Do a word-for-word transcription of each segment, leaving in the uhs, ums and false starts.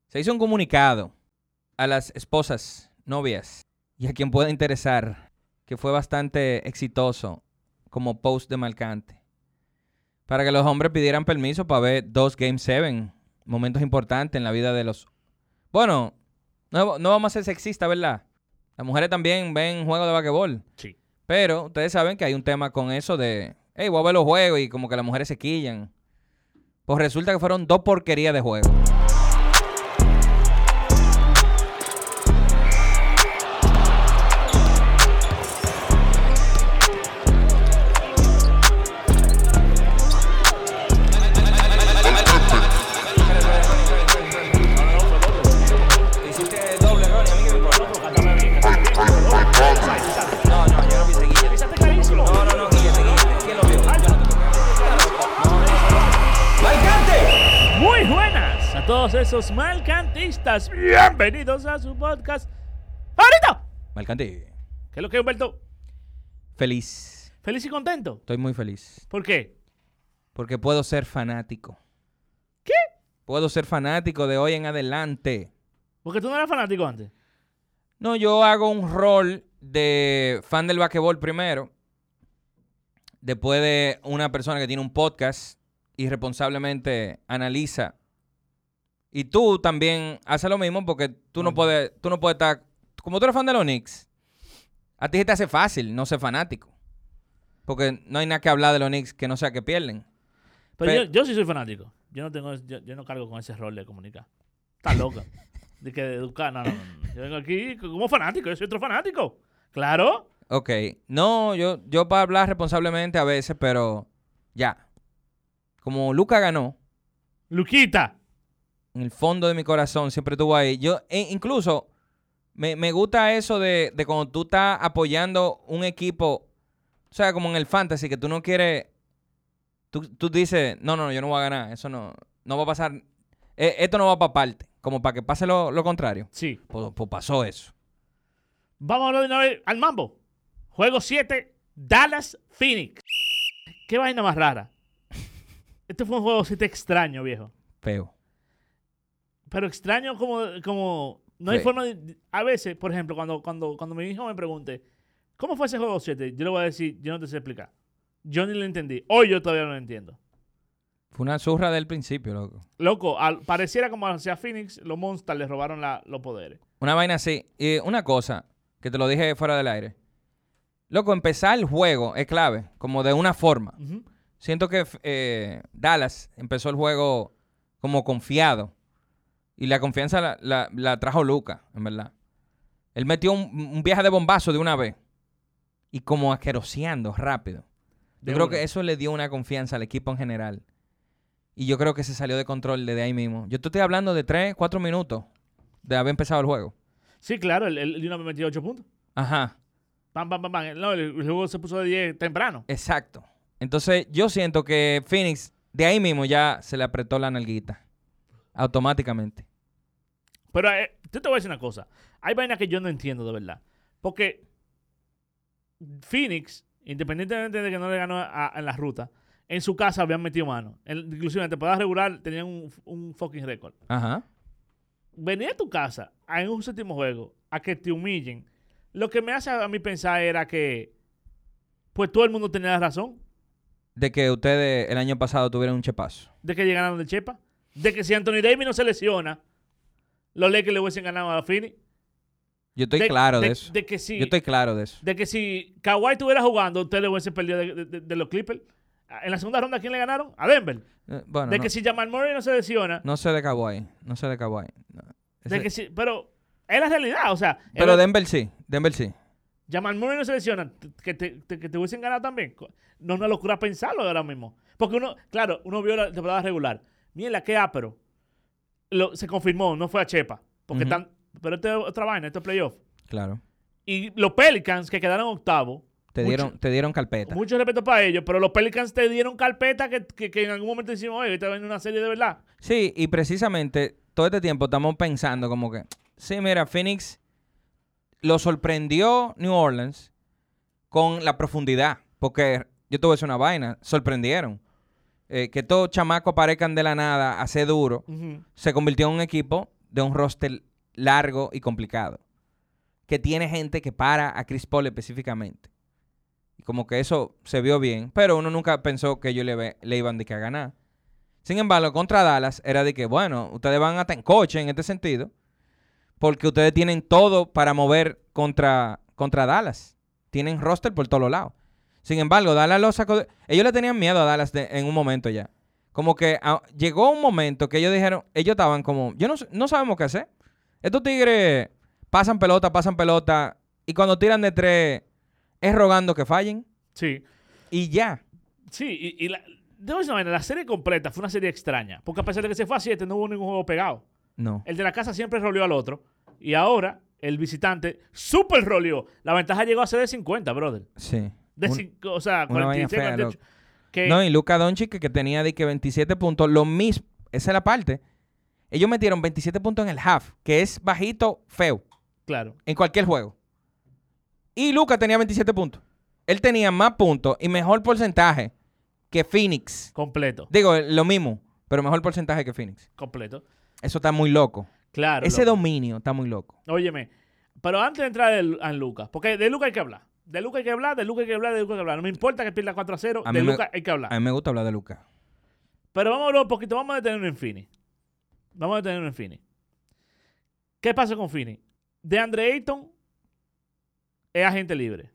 Se hizo un comunicado a las esposas, novias y a quien pueda interesar, que fue bastante exitoso como post de Marcante, para que los hombres pidieran permiso para ver dos Game siete, momentos importantes en la vida de los... Bueno, no, no vamos a ser sexistas, ¿verdad? Las mujeres también ven juegos de basquetbol. Sí. Pero ustedes saben que hay un tema con eso de, hey, voy a ver los juegos y como que las mujeres se quillan. Pues resulta que fueron dos porquerías de juegos. Todos esos malcantistas, bienvenidos a su podcast favorito. Malcante. ¿Qué es lo que es, Humberto? Feliz. ¿Feliz y contento? Estoy muy feliz. ¿Por qué? Porque puedo ser fanático. ¿Qué? Puedo ser fanático de hoy en adelante. ¿Porque tú no eras fanático antes? No, yo hago un rol de fan del basquetbol primero. Después de una persona que tiene un podcast y responsablemente analiza. Y tú también haces lo mismo porque tú no puedes, tú no puedes estar... Como tú eres fan de los Knicks, a ti se te hace fácil no ser fanático. Porque no hay nada que hablar de los Knicks que no sea que pierden. Pero, Pero yo, yo sí soy fanático. Yo no tengo, yo, yo no cargo con ese rol de comunicar. Estás loca. De que de educar, no, no, no. Yo vengo aquí como fanático, yo soy otro fanático. Claro. Ok. No, yo, yo para hablar responsablemente a veces, pero ya. Como Luka ganó. Luquita. En el fondo de mi corazón siempre estuvo ahí. Yo, e incluso, me, me gusta eso de, de cuando tú estás apoyando un equipo, o sea, como en el fantasy, que tú no quieres, tú, tú dices, no, no, yo no voy a ganar, eso no, no va a pasar, eh, esto no va para parte, como para que pase lo, lo contrario. Sí. Pues, pues pasó eso. Vamos a hablar de una vez al mambo. Juego siete, Dallas Phoenix. Qué vaina más rara. Este fue un juego siete extraño, viejo. Feo. Pero extraño como, como no hay Sí. forma de... A veces, por ejemplo, cuando, cuando, cuando mi hijo me pregunte, ¿cómo fue ese juego siete? Yo le voy a decir, yo no te sé explicar. Yo ni lo entendí. Hoy yo todavía no lo entiendo. Fue una zurra del principio, loco. Loco, al, pareciera como hacia Phoenix, los Monsters le robaron la, los poderes. Una vaina así. Y una cosa, que te lo dije fuera del aire. Loco, empezar el juego es clave, como de una forma. Uh-huh. Siento que eh, Dallas empezó el juego como confiado. Y la confianza la, la, la trajo Luka, en verdad. Él metió un, un viaje de bombazo de una vez. Y como asqueroseando rápido. De Yo creo una. que eso le dio una confianza al equipo en general. Y yo creo que se salió de control desde ahí mismo. Yo te estoy hablando de tres, cuatro minutos de haber empezado el juego. Sí, claro, él, él de una vez metió ocho puntos. Ajá. Pam, pam, pam, pam. No, el, el juego se puso de diez temprano. Exacto. Entonces yo siento que Phoenix de ahí mismo ya se le apretó la nalguita. Automáticamente. Pero eh, yo te voy a decir una cosa. Hay vainas que yo no entiendo de verdad. Porque Phoenix, independientemente de que no le ganó a, a, en la ruta, en su casa habían metido mano. En, inclusive en temporada regular tenían un, un fucking récord. Ajá. Venir a tu casa en un séptimo juego a que te humillen, lo que me hace a mí pensar era que pues todo el mundo tenía la razón. De que ustedes el año pasado tuvieron un chepazo. De que llegaron de Chepa. De que si Anthony Davis no se lesiona, los Lakers le hubiesen ganado a Phoenix. Yo estoy de, claro de, de eso. De que si, Yo estoy claro de eso. De que si Kawhi estuviera jugando, ustedes le hubiesen perdido de, de, de, de los Clippers. En la segunda ronda, ¿a quién le ganaron? A Denver. Eh, bueno, de no, que si Jamal Murray no se lesiona. no sé de Kawhi. No sé de Kawhi. No. Ese, De que si, pero es la realidad. O sea, pero el, Denver sí. Denver sí. Jamal Murray no se lesiona. Que te, te, que te hubiesen ganado también. No es una locura pensarlo ahora mismo. Porque uno, claro, uno vio la temporada regular. Mira, qué ápero. Lo, se confirmó, no fue a Chepa. Porque Uh-huh. están. Pero esto es otra vaina, esto es playoff. Claro. Y los Pelicans, que quedaron octavos. Te mucho, dieron, te dieron carpeta. Mucho respeto para ellos, pero los Pelicans te dieron carpeta que, que, que en algún momento decimos, oye, esta va en una serie de verdad. Sí, y precisamente todo este tiempo estamos pensando como que, sí, mira, Phoenix lo sorprendió New Orleans con la profundidad. Porque yo te voy a decir una vaina, sorprendieron. Eh, que todos chamacos aparezcan de la nada, hace duro, Uh-huh. se convirtió en un equipo de un roster largo y complicado. Que tiene gente que para a Chris Paul específicamente. Y como que eso se vio bien, pero uno nunca pensó que ellos le, le iban de que a ganar. Sin embargo, contra Dallas era de que, bueno, ustedes van hasta en coche en este sentido, porque ustedes tienen todo para mover contra, contra Dallas. Tienen roster por todos lados. Sin embargo, Dallas lo sacó... De, ellos le tenían miedo a Dallas de, en un momento ya. Como que a, llegó un momento que ellos dijeron... Ellos estaban como... Yo no, no sabemos qué hacer. Estos tigres pasan pelota, pasan pelota. Y cuando tiran de tres... Es rogando que fallen. Sí. Y ya. Sí, y, y la, debo decir una vaina, la serie completa fue una serie extraña. Porque a pesar de que se fue a siete, no hubo ningún juego pegado. No. El de la casa siempre roleó al otro. Y ahora, el visitante super roleó. La ventaja llegó a ser de cincuenta, brother. Sí. De Un, cinco, o sea, una cuarenta y seis, fea, cuarenta y ocho. Que, no, y Luka Doncic, que, que tenía de que veintisiete puntos. Lo mismo. Esa es la parte. Ellos metieron veintisiete puntos en el half. Que es bajito, feo. Claro. En cualquier juego. Y Luka tenía veintisiete puntos. Él tenía más puntos y mejor porcentaje que Phoenix. Completo. Digo, lo mismo, pero mejor porcentaje que Phoenix. Completo. Eso está muy loco. Claro. Ese loco. dominio está muy loco. Óyeme, pero antes de entrar en, en Luka, porque de Luka hay que hablar. De Luka hay que hablar, de Luka hay que hablar, de Luka hay que hablar. No me importa que pierda cuatro a cero, A de mí me- Luka hay que hablar. A mí me gusta hablar de Luka. Pero vamos a hablar un poquito, vamos a detenernos en Finney. Vamos a detenernos en Finney. ¿Qué pasa con Finney? De Andre Ayton es agente libre.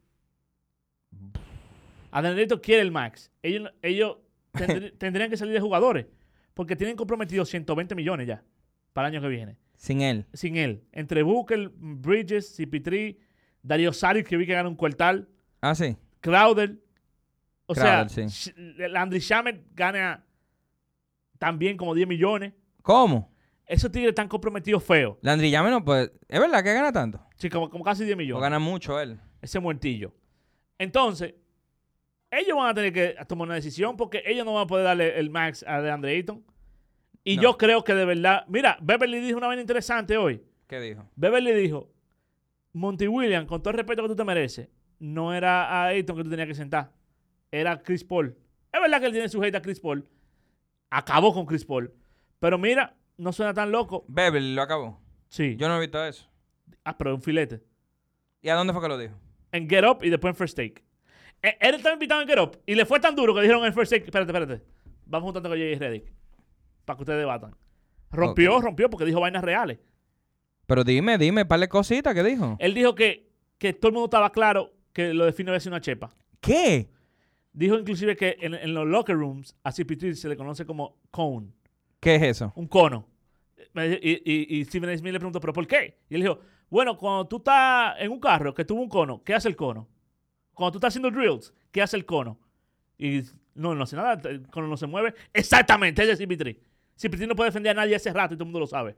Andre Ayton quiere el max. Ellos, ellos tendr- tendrían que salir de jugadores porque tienen comprometidos ciento veinte millones ya para el año que viene. Sin él. Sin él. Entre Booker, Bridges, C P tres, Dario Saric, que vi que gana un cuartal, Ah, sí. Crowder. O Crowder, sea, sí. Sh- Landry Shamet gana también como diez millones. ¿Cómo? Esos tigres están comprometidos feos. Landry Llame no pues. ¿Es verdad que gana tanto? Sí, como, como casi diez O millones. gana mucho él. Ese muertillo. Entonces, ellos van a tener que tomar una decisión porque ellos no van a poder darle el max a DeAndre Ayton. Y No. yo creo que de verdad... Mira, Beverly dijo una vaina interesante hoy. ¿Qué dijo? Beverly dijo, Monty Williams, con todo el respeto que tú te mereces, no era a Ayton que tú tenías que sentar. Era Chris Paul. Es verdad que él tiene su hate a Chris Paul. Acabó con Chris Paul. Pero mira, no suena tan loco. Beverly lo acabó. Sí. Yo no he visto eso. Ah, pero un filete. ¿Y a dónde fue que lo dijo? En Get Up y después en First Take. Eh, Él estaba invitado en Get Up y le fue tan duro que dijeron en First Take, espérate, espérate, vamos juntando con J J Redick para que ustedes debatan. Rompió, Ok. rompió porque dijo vainas reales. Pero dime, dime, par de cositas que dijo. Él dijo que, que todo el mundo estaba claro que lo de Finn había sido una chepa. ¿Qué? Dijo inclusive que en, en los locker rooms a C P tres se le conoce como cone, ¿Qué es eso? un cono. Y, y, y Stephen A. Smith le preguntó, ¿pero por qué? Y él dijo, bueno, cuando tú estás en un carro que tuvo un cono, ¿qué hace el cono? Cuando tú estás haciendo drills, ¿qué hace el cono? Y no, no hace nada, el cono no se mueve. Exactamente, ese es C P tres. C P tres no puede defender a nadie hace rato y todo el mundo lo sabe.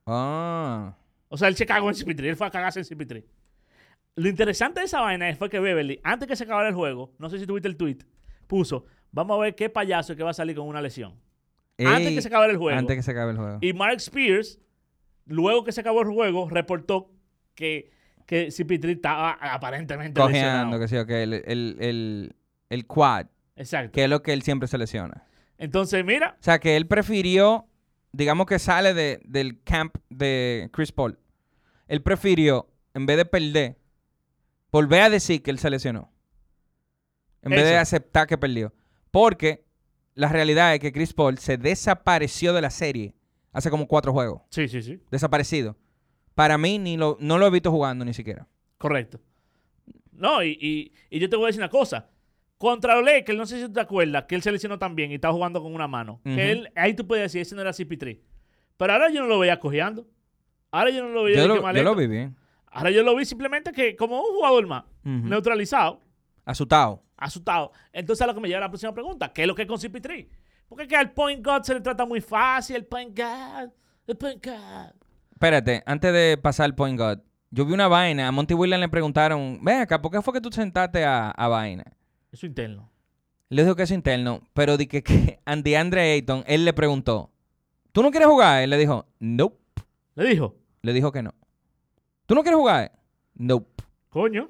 Ah. O sea, él se cagó en C P tres, él fue a cagarse en C P tres. Lo interesante de esa vaina fue que Beverly, antes que se acabara el juego, no sé si tuviste el tweet, puso, vamos a ver qué payaso es que va a salir con una lesión. Antes Ey, que se acabara el juego. Antes que se acabe el juego. Y Mark Spears, luego que se acabó el juego, reportó que, que C P tres estaba aparentemente Cojeando, lesionado. que sí, ok. El, el, el, el quad, Exacto. que es lo que él siempre se lesiona. Entonces, mira, O sea, que él prefirió, digamos que sale de, del camp de Chris Paul. Él prefirió, en vez de perder, volver a decir que él se lesionó. En vez de Eso. aceptar que perdió. Porque la realidad es que Chris Paul se desapareció de la serie hace como cuatro juegos. sí, sí, sí, Desaparecido. Para mí, ni lo, no lo he visto jugando ni siquiera. correcto. No, y, y, y yo te voy a decir una cosa. Contra los Lakers, no sé si tú te acuerdas, que él se lesionó también y estaba jugando con una mano. Ujú. Que él, ahí tú puedes decir, ese no era C P tres. Pero ahora yo no lo veía cojeando. Ahora yo no lo veía Yo de que lo, yo maleto. lo vi bien. Ahora yo lo vi simplemente que como un jugador más, Ujú. neutralizado, Asustado. asustado. Entonces a lo que me lleva a la próxima pregunta, ¿qué es lo que es con C P tres? Porque es que al point guard se le trata muy fácil, el point guard, el point guard. Espérate, antes de pasar al point guard, yo vi una vaina. A Monty Williams le preguntaron, ven acá, ¿por qué fue que tú sentaste a, a vaina? Eso interno. Le dijo que es interno, pero di que, que Andy Andre Ayton, él le preguntó, ¿tú no quieres jugar? Él le dijo, nope. Le dijo, Le dijo que no. ¿Tú no quieres jugar? Nope. coño.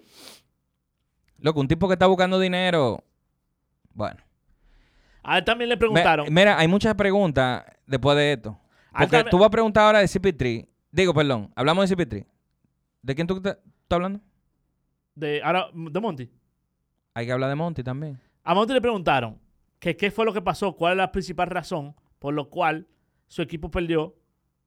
Loco, un tipo que está buscando dinero. Bueno. A él también le Me- preguntaron. mira, hay muchas preguntas después de esto. A él Porque también- tú vas a preguntar ahora de C P tres Digo, perdón, hablamos de C P tres. ¿De quién tú te- estás hablando? De, ahora, de Monty. Hay que hablar de Monty también. A Monty le preguntaron que qué fue lo que pasó, cuál es la principal razón por lo cual su equipo perdió.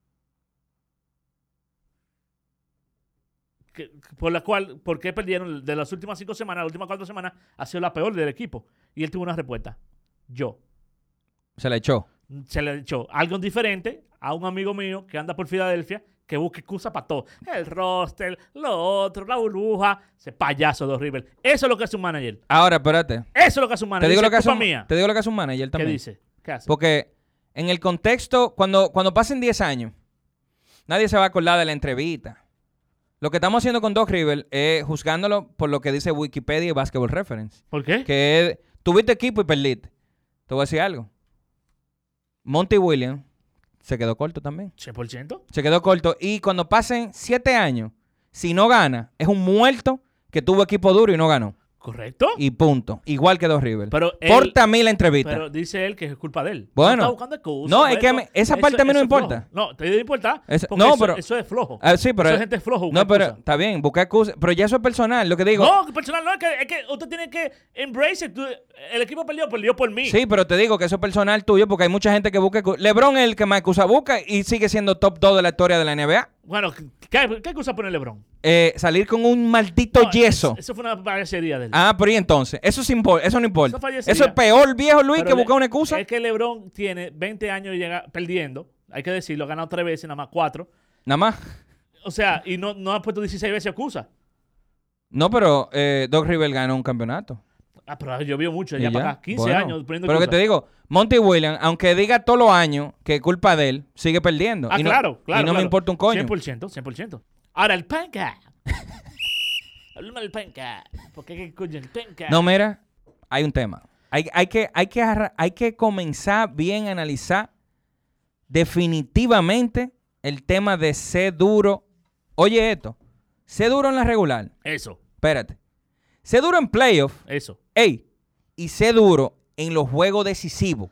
Que, por la cual, ¿por qué perdieron? De las últimas cinco semanas, las últimas cuatro semanas, ha sido la peor del equipo. Y él tuvo una respuesta. Yo. Se la echó. Se le echó algo diferente a un amigo mío que anda por Filadelfia, que busca excusa para todo. El roster, lo otro, la burbuja. Ese payaso de River. Eso es lo que hace un manager. Ahora, espérate. Eso es lo que hace un Te manager. digo, Dice, lo que hace "Culpa un, mía". te digo lo que hace un manager ¿Qué también. dice? ¿Qué hace? Porque en el contexto, cuando, cuando pasen diez años, nadie se va a acordar de la entrevista. Lo que estamos haciendo con Doc Rivers es juzgándolo por lo que dice Wikipedia y Basketball Reference. ¿Por qué? Que es, tuviste equipo y perdiste. Te voy a decir algo. Monty Williams se quedó corto también. ¿cien por ciento? Se quedó corto. Y cuando pasen siete años, si no gana, es un muerto que tuvo equipo duro y no ganó. ¿Correcto? Y punto. Igual que Doc Rivers. Pero él- Porta a mí la entrevista. Pero dice él que es culpa de él. Bueno. No está buscando excusas, No, es que eso- me- esa eso- parte a mí no eso me es flojo. importa. No, te debe importar. Es- porque no, eso, pero- eso es flojo. Ah, sí, pero... Eso es gente flojo. No, buscar pero excusas. está bien, busca excusas. Pero ya eso es personal. Lo que digo... No, personal, no, es que, es que usted tiene que embrace it. Tú- el equipo perdió, perdió por mí. Sí, pero te digo que eso es personal tuyo porque hay mucha gente que busca... excu- LeBron es el que más excusa busca y sigue siendo top dos de la historia de la N B A. Bueno, ¿qué, qué excusa pone LeBron? Eh, salir con un maldito No, yeso. es- Eso fue una payasería de él. Ah, pero y entonces, eso, es impor- eso no importa. Eso fallecería. Eso es peor, viejo Luis, Pero que le- buscar una excusa. Es que LeBron tiene veinte años y llega perdiendo. Hay que decirlo, ha ganado tres veces, nada más cuatro. Nada más. O sea, y no, no ha puesto dieciséis veces excusa. No, pero eh, Doc Rivers ganó un campeonato. Ah, pero llovió mucho Y allá ya. para acá. quince Bueno, años poniendo pero que excusas. te digo, Monty Williams, aunque diga todos los años que es culpa de él, sigue perdiendo. Ah, y no, claro, claro. Y no me claro. importa un coño. cien por ciento, cien por ciento. Ahora, el panca. Hablemos del panca. Porque qué coño el panca. No, mira, hay un tema. Hay, hay, que, hay, que, arra- hay que comenzar bien a analizar definitivamente el tema de ser duro. Oye esto, ser duro en la regular. Eso, Espérate. Ser duro en playoff. eso. Ey, y ser duro en los juegos decisivos.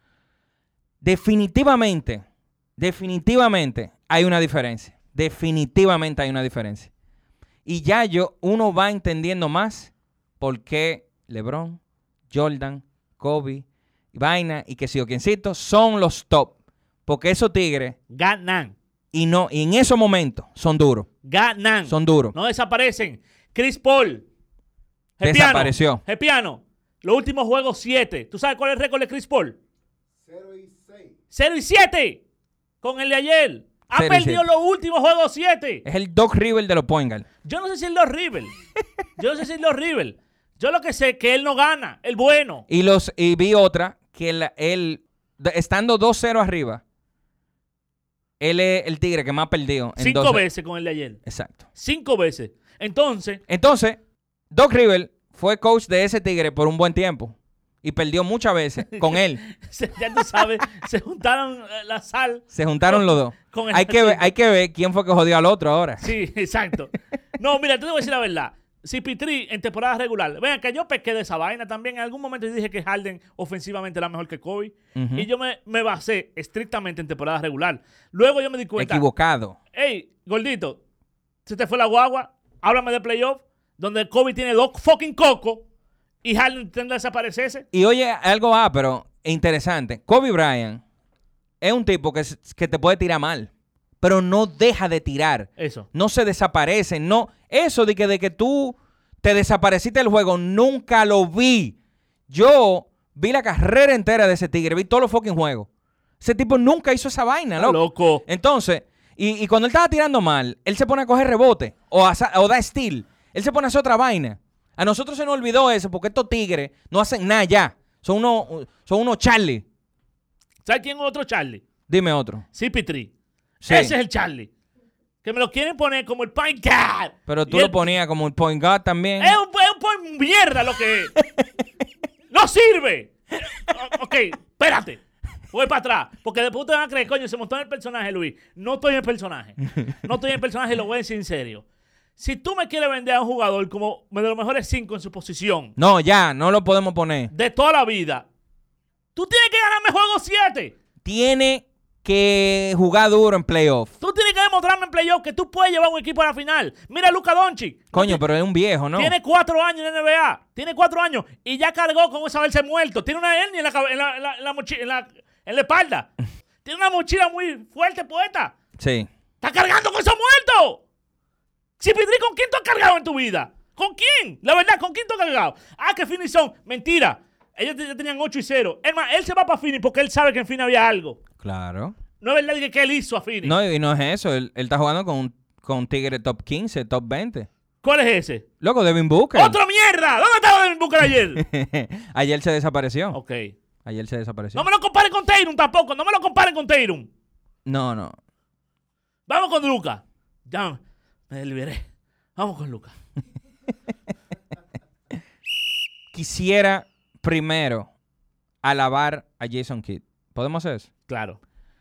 Definitivamente, definitivamente hay una diferencia. Definitivamente hay una diferencia. Y ya yo, uno va entendiendo más por qué LeBron, Jordan, Kobe, Vaina y que si o quiencito son los top. Porque esos tigres, Ganan. y no, y en esos momentos son duros. Ganan. Son duros. No desaparecen. Chris Paul. Desapareció. Gepiano. Los últimos juegos, siete. ¿Tú sabes cuál es el récord de Chris Paul? cero y seis. cero y siete. Con el de ayer. Ha cero y perdido siete. los últimos juegos, siete. Es el Doc Rivers de los point guard. Yo no sé si es los River. Yo no sé si es los River. Yo lo que sé es que él no gana. El bueno. Y, los, y vi otra que él, él, de- estando dos cero arriba, él es el tigre que más ha perdido. en Cinco dos- veces con el de ayer. Exacto. Cinco veces. Entonces, Entonces, Doc Rivers fue coach de ese tigre por un buen tiempo. Y perdió muchas veces con él. se- ya tú sabes, se juntaron eh, la sal. Se juntaron los dos. Con el- Hay que, ver, hay que ver quién fue que jodió al otro ahora. Sí, exacto. No, mira, te voy a decir la verdad. C P tres en temporada regular. Vean que yo pequé de esa vaina también. En algún momento yo dije que Harden ofensivamente era mejor que Kobe. Ujú. Y yo me, me basé estrictamente en temporada regular. Luego yo me di cuenta. Equivocado. Hey, gordito, se te fue la guagua. Háblame de playoff, donde Kobe tiene dos fucking cocos y Harden tendrá que desaparecerse. Y oye, algo ah, pero interesante. Kobe Bryant es un tipo que, s- que te puede tirar mal, pero no deja de tirar. Eso. No se desaparece. No, eso de que, de que tú te desapareciste del juego, nunca lo vi. Yo vi la carrera entera de ese tigre, vi todos los fucking juegos. Ese tipo nunca hizo esa vaina, Está loco. loco. Entonces, y, y cuando él estaba tirando mal, él se pone a coger rebote o, a sa- o da steal. Él se pone a hacer otra vaina. A nosotros se nos olvidó eso porque estos tigres no hacen nada ya. Son unos, son unos Charlie. ¿Sabes quién es otro Charlie? Dime otro. C P tres. Sí. Ese es el Charlie. Que me lo quieren poner como el point guard. Pero tú Y lo él- ponías como el point guard también. Es un, es un point mierda lo que es. ¡No sirve! O- ok, espérate. Voy para atrás. Porque después ustedes van a creer, coño, se montó en el personaje, Luis. No estoy en el personaje. No estoy en el personaje y lo voy a decir en serio. Si tú me quieres vender a un jugador como de los mejores cinco en su posición No, ya, no lo podemos poner. de toda la vida, tú tienes que ganarme juego siete. Tiene que jugar duro en playoff. Tú tienes que demostrarme en playoff que tú puedes llevar un equipo a la final. Mira a Luka Doncic. Coño, pero es un viejo, ¿no? Tiene cuatro años en la N B A. Tiene cuatro años y ya cargó con saberse muerto. Tiene una hernia en la, cabe- en la, en la, en la, mochi- en la, en la espalda. Tiene una mochila muy fuerte puesta. Sí. ¡Está cargando con esos muertos! Chipidri, ¿con quién tú has cargado en tu vida? ¿Con quién? La verdad, ¿con quién tú has cargado? Ah, que Phoenix son. Mentira. Ellos ya tenían ocho y cero. Es más, él se va para Phoenix porque él sabe que en Phoenix había algo. Claro. No es verdad que, que él hizo a Phoenix. No, y no es eso. Él, él está jugando con un, con un tigre top quince, top veinte. ¿Cuál es ese? Loco, Devin Booker. ¡Otra mierda! ¿Dónde estaba Devin Booker ayer? Ayer se desapareció. Ok. Ayer se desapareció. No me lo comparen con Tatum tampoco. No me lo comparen con Tatum. No, no. Vamos con Luka. Ya me liberé. Vamos con Luka. Quisiera primero alabar a Jason Kidd. ¿Podemos hacer eso? Claro.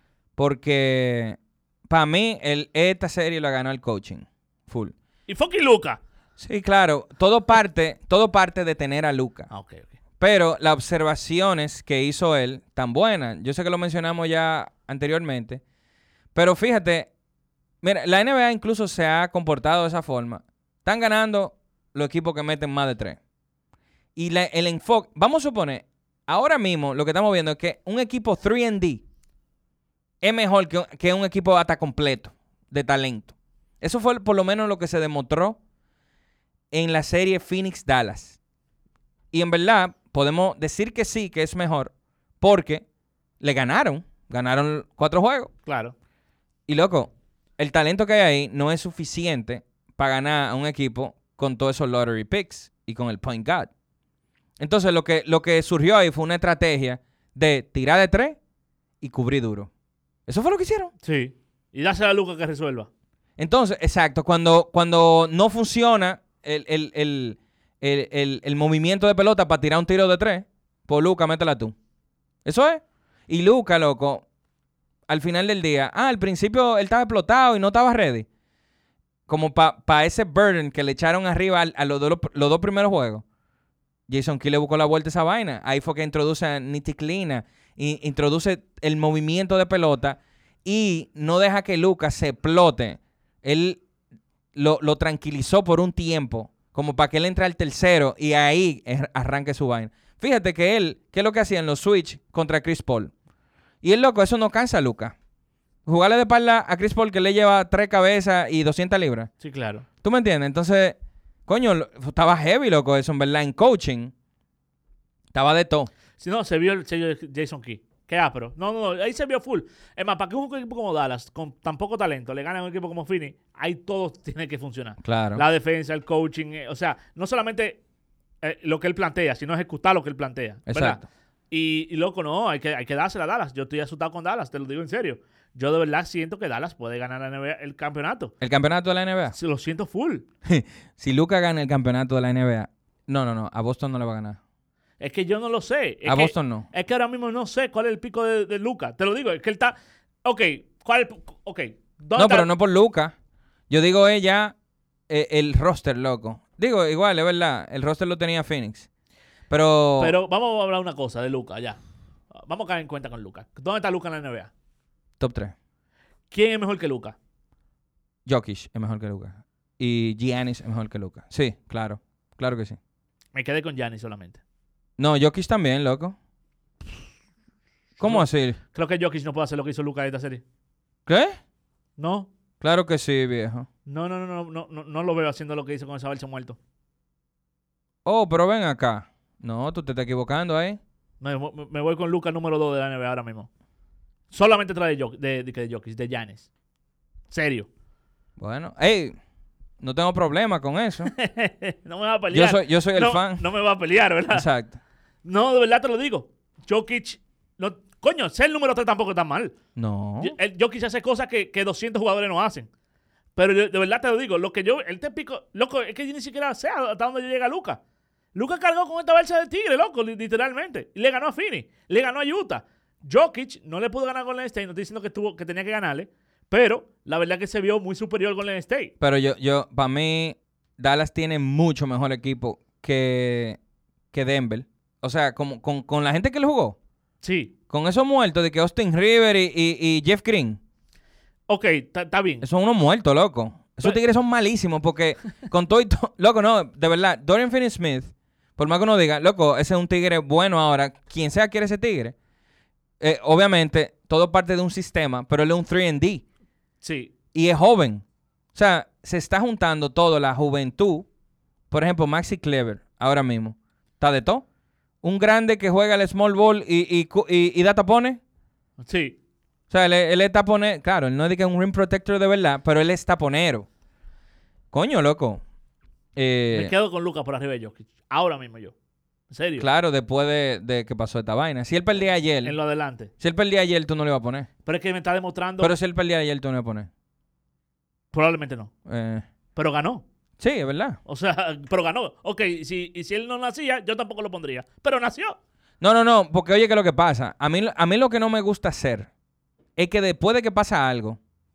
Porque para mí el, esta serie la ganó el coaching. Full. Y fucking Luka. Sí, claro. Todo parte, todo parte de tener a Luka. Ah, ok, ok. Pero las observaciones que hizo él, tan buenas. Yo sé que lo mencionamos ya anteriormente. Pero fíjate, mira, la N B A incluso se ha comportado de esa forma. Están ganando los equipos que meten más de tres. Y la- el enfoque, vamos a suponer, ahora mismo lo que estamos viendo es que un equipo tres and D es mejor que, un- que un equipo hasta completo de talento. Eso fue por lo menos lo que se demostró en la serie Phoenix-Dallas. Y en verdad, podemos decir que sí, que es mejor, porque le ganaron. Ganaron cuatro juegos. Claro. Y loco, el talento que hay ahí no es suficiente para ganar a un equipo con todos esos lottery picks y con el point guard. Entonces, lo que, lo que surgió ahí fue una estrategia de tirar de tres y cubrir duro. Eso fue lo que hicieron. Sí. Y dásela a Luka que resuelva. Entonces, exacto, cuando, cuando no funciona el, el, el, el, el- el movimiento de pelota para tirar un tiro de tres, pues Luka, métela tú. Eso es. Y Luka, loco, al final del día, ah, al principio él estaba explotado y no estaba ready. Como para pa ese burden que le echaron arriba al- a, los, dos, los dos primeros juegos. Jason Kidd le buscó la vuelta a esa vaina. Ahí fue que introduce a Niticlina, y introduce el movimiento de pelota y no deja que Luka se explote. Él lo, lo tranquilizó por un tiempo, como para que él entre al tercero y ahí er- arranque su vaina. Fíjate que él, ¿qué es lo que hacía en los switch contra Chris Paul? Y el loco, eso no cansa a Luka. Jugarle de espalda a Chris Paul que le lleva tres cabezas y doscientas libras. Sí, claro. ¿Tú me entiendes? Entonces, coño, lo- estaba heavy, loco, eso, en verdad. En coaching, estaba de todo. Si no, se vio el sello de Jason Key. Qué ápero. No, no, no. Ahí se vio full. Es más, para que un equipo como Dallas, con tan poco talento, le gane a un equipo como Phoenix, ahí todo tiene que funcionar. Claro. La defensa, el coaching. eh, o sea, no solamente eh, lo que él plantea, sino ejecutar lo que él plantea. ¿verdad? Exacto. Y, y loco, no, hay que, hay que dársela a Dallas. Yo estoy asustado con Dallas, te lo digo en serio. Yo de verdad siento que Dallas puede ganar la N B A el campeonato. El campeonato de la N B A. Se lo siento full. Si Luka gana el campeonato de la N B A, no, no, no, a Boston no le va a ganar. Es que yo no lo sé. Es A que- Boston no. Es que ahora mismo no sé cuál es el pico de, de Luka. Te lo digo, es que él está. Ok, ¿cuál es el- Ok. ¿dónde No, está? pero no por Luka. Yo digo ella, eh, el roster, loco. Digo, igual, es verdad, el roster lo tenía Phoenix. Pero, Pero vamos a hablar una cosa de Luka, ya. Vamos a caer en cuenta con Luka. ¿Dónde está Luka en la N B A? top tres. ¿Quién es mejor que Luka? Jokic es mejor que Luka. Y Giannis es mejor que Luka. Sí, claro. Claro que sí. Me quedé con Giannis solamente. No, Jokic también, loco. ¿Cómo No. así? Creo que Jokic no puede hacer lo que hizo Luka en esta serie. ¿Qué? No. Claro que sí, viejo. No, no, no, no, no, no, no lo veo haciendo lo que hizo con esa balsa muerto. Oh, pero ven acá. No, tú te estás equivocando ahí. Me, me- me voy con Luka número dos de la N B A ahora mismo. Solamente trae de, Jok- de, de, de Jokic, de Giannis. Serio. Bueno, hey, no tengo problema con eso. No me va a Yo pelear. soy, yo soy el no, fan. no me va a pelear, ¿verdad? Exacto. No, de verdad te lo digo. Jokic, no, coño, ser el número tres tampoco está mal. No. Yo- el Jokic hace cosas que, que doscientos jugadores no hacen. Pero yo- de verdad te lo digo, lo que yo, el típico, loco, es que yo ni siquiera sé hasta dónde llega Luka. Luka cargó con esta balsa del tigre, loco, li- literalmente. Y le ganó a Phoenix, le ganó a Utah. Jokic no le pudo ganar a Golden State, no estoy diciendo que, estuvo, que tenía que ganarle, pero la verdad que se vio muy superior Golden State. Pero yo, yo, para mí, Dallas tiene mucho mejor equipo que, que Denver. O sea, como, con, con la gente que le jugó, Sí. Con esos muertos de que Austin River y, y, y Jeff Green. Ok, está bien. Esos son unos muertos, loco. Esos Pero- tigres son malísimos porque con todo y todo... Loco, no, de verdad. Dorian Finney-Smith, por más que uno diga, loco, ese es un tigre bueno ahora. Quien sea quiere ese tigre. Eh, obviamente, todo parte de un sistema, pero él es un tres and D. Sí. Y es joven. O sea, se está juntando todo, la juventud. Por ejemplo, Maxi Kleber, ahora mismo. Está de todo. Un grande que juega el small ball y, y, cu- y, y da tapones. Sí. O sea, él, es- él es taponero. Claro, él no es de que es un rim protector de verdad, pero él es taponero. Coño, loco. Eh, Me quedo con Lucas por arriba de Jokic. Ahora mismo yo. En serio. claro, después de, de que pasó esta vaina. Si él perdía ayer, En lo adelante. si él perdía ayer, tú no le ibas a poner. Pero es que me está demostrando. Pero si él perdía ayer, tú no le ibas a poner. Probablemente no. Eh, Pero ganó. sí, es verdad. O sea, pero ganó. Ok, si, y si él no nacía, yo tampoco lo pondría. Pero nació. No, no, no, porque oye, ¿qué es lo que pasa? A mí, a mí lo que no me gusta hacer es que después de que pasa algo,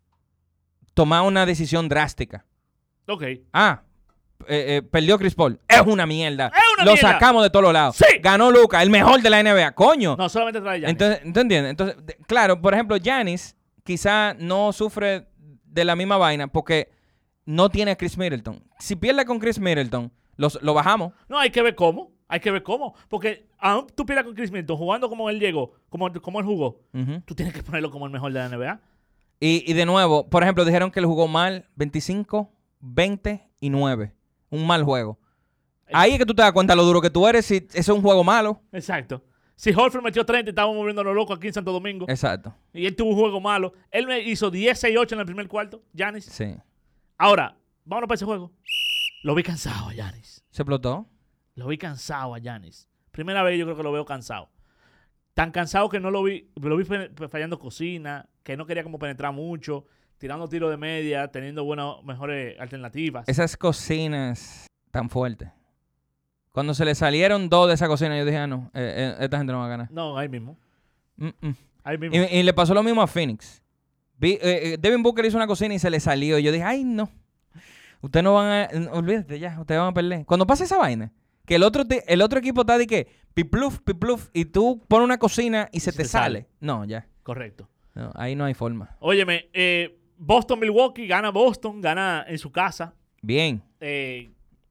tomar una decisión drástica. Ok. Ah, eh, eh, perdió Chris Paul. Es una mierda. ¡Es una lo mierda! sacamos de todos los lados. ¡Sí! Ganó Luka, el mejor de la N B A. Coño. No, solamente trae ya. Entonces, ¿tú entiendes? Entonces, de- claro, por ejemplo, Giannis quizá no sufre de la misma vaina porque no tiene a Chris Middleton. Si pierde con Chris Middleton, los- lo bajamos. No, hay que ver cómo. Hay que ver cómo. Porque aún tú pierdas con Chris Middleton jugando como él llegó, como, como él jugó, Ujú. tú tienes que ponerlo como el mejor de la N B A. Y, y de nuevo, por ejemplo, dijeron que él jugó mal veinticinco, veinte y nueve. Un mal juego. Ahí es que tú te das cuenta lo duro que tú eres si ese es un juego malo. Exacto. Si Horford metió treinta y estábamos moviéndonos locos aquí en Santo Domingo, Exacto. y él tuvo un juego malo, él me hizo diez seis ocho en el primer cuarto, Giannis. Sí. Ahora, vámonos para ese juego. Lo vi cansado a Giannis. ¿Se explotó? Lo vi cansado a Giannis. Primera vez yo creo que lo veo cansado. Tan cansado que no lo vi, lo vi fe- fallando cocina, que no quería como penetrar mucho, tirando tiros de media, teniendo buenas, mejores alternativas. Esas cocinas tan fuertes. Cuando se le salieron dos de esas cocinas, yo dije, ah, no, eh, eh, esta gente no va a ganar. No, ahí mismo. Mm, mm. Ahí mismo. Y, y le pasó lo mismo a Phoenix. Vi- eh, eh, Devin Booker hizo una cocina y se le salió. Y yo dije, ay, no. Ustedes no van a... Olvídate ya, ustedes van a perder. Cuando pasa esa vaina, que el otro, te- el otro equipo está de que pipluf, pipluf, y tú pones una cocina y se Se te te sale. sale. No, ya. Correcto. No, ahí no hay forma. Óyeme, eh, Boston-Milwaukee, gana Boston, gana en su casa. Bien. Eh,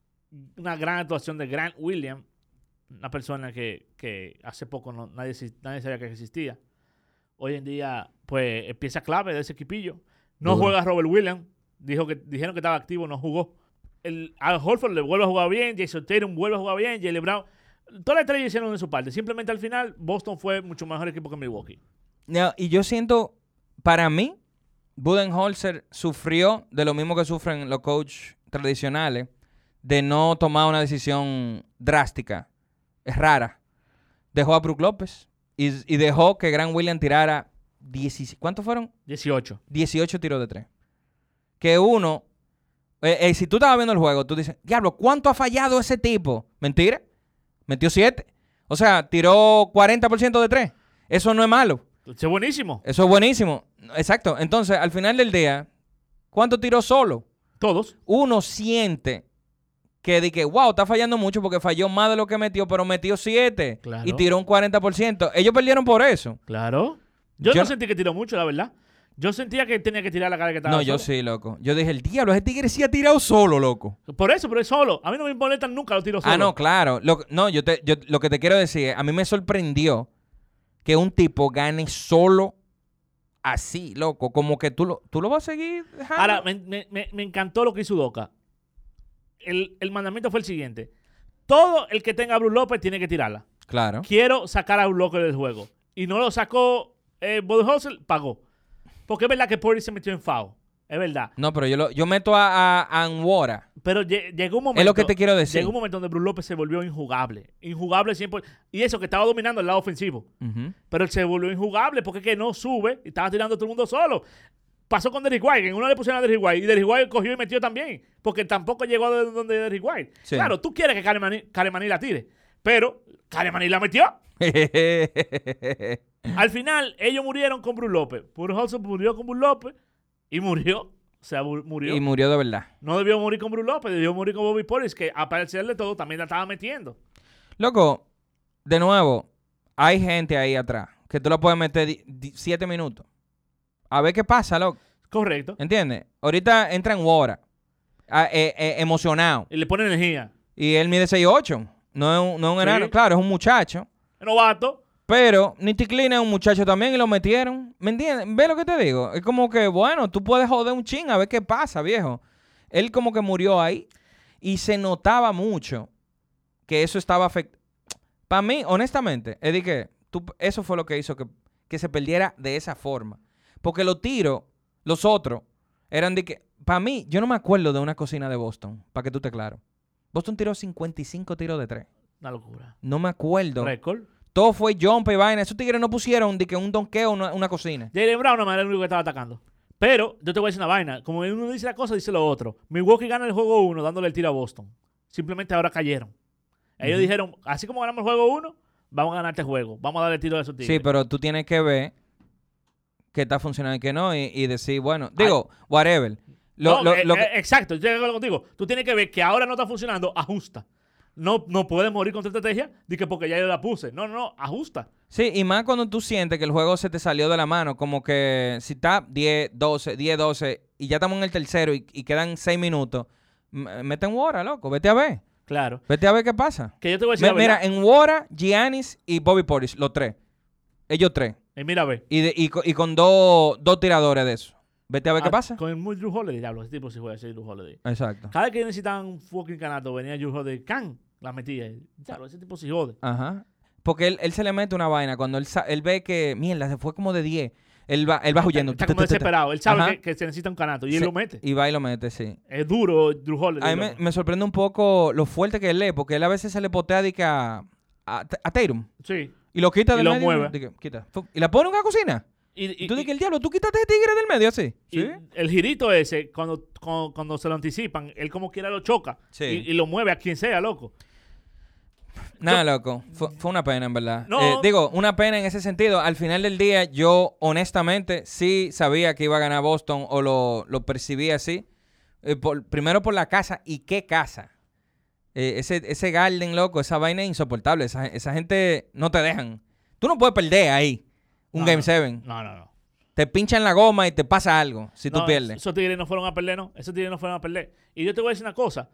una gran actuación de Grant Williams, una persona que, que hace poco no, nadie, exi- nadie sabía que existía. Hoy en día, pues, es pieza clave de ese equipillo. No Duro. juega Robert Williams. Dijo que, dijeron que estaba activo, no jugó. El, Al Horford le vuelve a jugar bien, Jason Tatum vuelve a jugar bien, Jaylen Brown. Todas las estrellas hicieron de su parte. Simplemente al final, Boston fue mucho mejor equipo que Milwaukee. No, y yo siento, para mí, Budenholzer sufrió de lo mismo que sufren los coaches tradicionales, de no tomar una decisión drástica. Es rara. Dejó a Brook López y, y dejó que Grant Williams tirara dieciséis, ¿cuántos fueron? dieciocho. dieciocho tiros de tres. Que uno, eh, eh, si tú estabas viendo el juego, tú dices, diablo, ¿cuánto ha fallado ese tipo? Mentira. Metió siete. O sea, tiró cuarenta por ciento de tres. Eso no es malo. Es buenísimo. Eso es buenísimo. Exacto. Entonces, al final del día, ¿cuánto tiró solo? Todos. Uno siente que de que, wow, está fallando mucho porque falló más de lo que metió, pero metió siete Claro. y tiró un cuarenta por ciento. Ellos perdieron por eso. Claro. Yo, Yo no no- sentí que tiró mucho, la verdad. Yo sentía que tenía que tirar la cara que estaba No, yo solo. sí, loco. Yo dije, el diablo, ese tigre sí ha tirado solo, loco. Por eso, pero es solo. A mí no me molestan nunca los tiros solos. Ah, no, claro. Lo, no, yo, te, yo lo que te quiero decir es, a mí me sorprendió que un tipo gane solo así, loco. Como que tú lo, tú lo vas a seguir dejando. Ahora, me, me- me- me encantó lo que hizo Udoka. El, el mandamiento fue el siguiente. Todo el que tenga a Brook López tiene que tirarla. Claro. Quiero sacar a Brook López del juego. Y no lo sacó eh, Budenholzer, pagó. Porque es verdad que Portis se metió en foul. Es verdad. No, pero yo, lo, yo meto a, a, a Anwora. Pero lle- llegó un momento... Es lo que te quiero decir. Llegó un momento donde Brook López se volvió injugable. Injugable siempre. Y eso que estaba dominando el lado ofensivo. Ujú. Pero él se volvió injugable porque es que no sube y estaba tirando a todo el mundo solo. Pasó con Derrick White. En uno le pusieron a Derrick White y Derrick White cogió y metió también. Porque tampoco llegó de donde Derrick White. Sí. Claro, tú quieres que Karemani la tire. Pero Karemani la metió. Al final, ellos murieron con Brook López. Budenholzer murió con Brook López y murió. O sea, bu- murió. Y murió de verdad. No debió morir con Brook López, debió morir con Bobby Portis, que a parecer de todo también la estaba metiendo. Loco, de nuevo, hay gente ahí atrás que tú la puedes meter di- di- siete minutos. A ver qué pasa, loco. Correcto. ¿Entiendes? Ahorita entra en Wora, ah, eh, eh, emocionado. Y le pone energía. Y él mide seis ocho. No es un, no es un Sí. enano. Claro, es un muchacho. Novato. Pero Nitty Clean es un muchacho también y lo metieron. ¿Me entiendes? ¿Ves lo que te digo? Es como que, bueno, tú puedes joder un ching a ver qué pasa, viejo. Él como que murió ahí y se notaba mucho que eso estaba afectando. Para mí, honestamente, es de que tú, eso fue lo que hizo que, que se perdiera de esa forma. Porque los tiros, los otros, eran de que... Para mí, yo no me acuerdo de una cocina de Boston, para que tú te claro. Boston tiró cincuenta y cinco tiros de tres. Una locura. No me acuerdo. Récord. Todo fue jump y vaina. Esos tigres no pusieron de que un donqueo una, una cocina. Jaylen Brown no era el único que estaba atacando. Pero yo te voy a decir una vaina. Como uno dice la cosa, dice lo otro. Milwaukee gana el juego uno dándole el tiro a Boston. Simplemente ahora cayeron. Ellos Ujú. dijeron, así como ganamos el juego uno, vamos a ganar este juego. Vamos a darle tiro a esos tigres. Sí, pero tú tienes que ver qué está funcionando y qué no. Y, y decir, bueno, digo, whatever. Lo, No, lo- eh, lo que- eh, exacto, yo estoy de acuerdo contigo. Tú tienes que ver que ahora no está funcionando, ajusta. No, no puedes morir con tu estrategia de que porque ya yo la puse. No, no, no, ajusta. Sí, y más cuando tú sientes que el juego se te salió de la mano, como que si está diez, doce, diez, doce y ya estamos en el tercero y, y quedan seis minutos, m- mete en Wora, loco, vete a ver. Claro. Vete a ver qué pasa. Que yo te voy a decir Mi- la mira, verdad. en Wora, Giannis y Bobby Portis, los tres. Ellos tres. Eh, mira, a ver. Y, de- y, co- y con dos, dos tiradores de eso. Vete a ver qué Ah, pasa. Con el muy Drew Holiday, diablo, ese tipo sí juega ese Drew Holiday. Exacto. Cada vez que necesitaban un fucking canato, venía Drew Holiday, can, la metía. Diablo, ese tipo sí jode. Ajá. Porque él, él se le mete una vaina cuando él, sa- él ve que, mierda, se fue como de diez. Él va, él va huyendo. Está como desesperado. Él sabe Ajá. que, que se necesita un canato y él Se- lo mete. Y va y lo mete, sí. Es duro Drew Holiday. A mí me, loco. me sorprende un poco lo fuerte que él lee, porque él a veces se le potea de que a, a, a Tatum. Sí. Y lo quita Y del lo medio. mueve. de que, quita. Fu- Y la pone en una cocina. Y, Y, y- tú y- dices, el diablo, tú quítate ese tigre del medio así. y Sí. el girito ese, cuando, cuando, cuando se lo anticipan, él como quiera lo choca. Sí. Y, y lo mueve a quien sea, loco. Nada, loco. Fue, fue una pena, en verdad. No. Eh, digo, una pena en ese sentido. Al final del día, yo honestamente sí sabía que iba a ganar Boston o lo, lo percibí así. Eh, por- primero por la casa. ¿Y qué casa? Eh, ese, ese Garden, loco, esa vaina es insoportable. Esa, esa gente no te dejan. Tú no puedes perder ahí un No, Game no. siete. No, no, no. Te pinchan la goma y te pasa algo si tú No, pierdes. Esos tigres no fueron a perder, no. Esos tigres no fueron a perder. Y yo te voy a decir una cosa.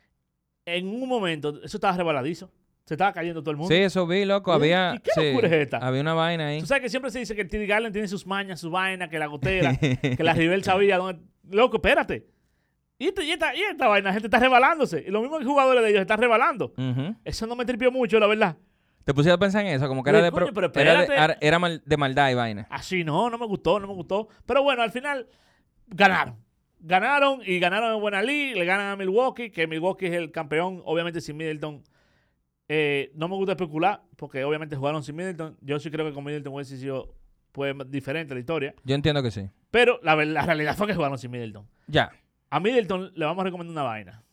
En un momento, eso estaba rebaladizo. Se estaba cayendo todo el mundo. Sí, eso vi, loco. ¿Y Había, qué sí, locura es esta? había una vaina ahí. Tú sabes que siempre se dice que el T D Garland tiene sus mañas, sus vainas, que la gotera, que la Rivel sabía dónde. Loco, espérate. Y esta, y esta, y esta vaina, la gente está rebalándose. Y lo mismo que jugadores de ellos están rebalando. Ujú. Eso no me tripió mucho, la verdad. Te pusiste a pensar en eso, como que era Oye, de, pro- coño, pero era de, espérate. ar- era mal- de maldad y vaina. Así no, no me gustó, no me gustó. Pero bueno, al final ganaron. Ganaron y ganaron en buena liga. Le ganan a Milwaukee, que Milwaukee es el campeón, obviamente sin Middleton. Eh, no me gusta especular, porque obviamente jugaron sin Middleton. Yo sí creo que con Middleton hubiese sido pues, diferente la historia. Yo entiendo que sí. Pero la, ver- la realidad fue que jugaron sin Middleton. Ya. A Middleton le vamos a recomendar una vaina.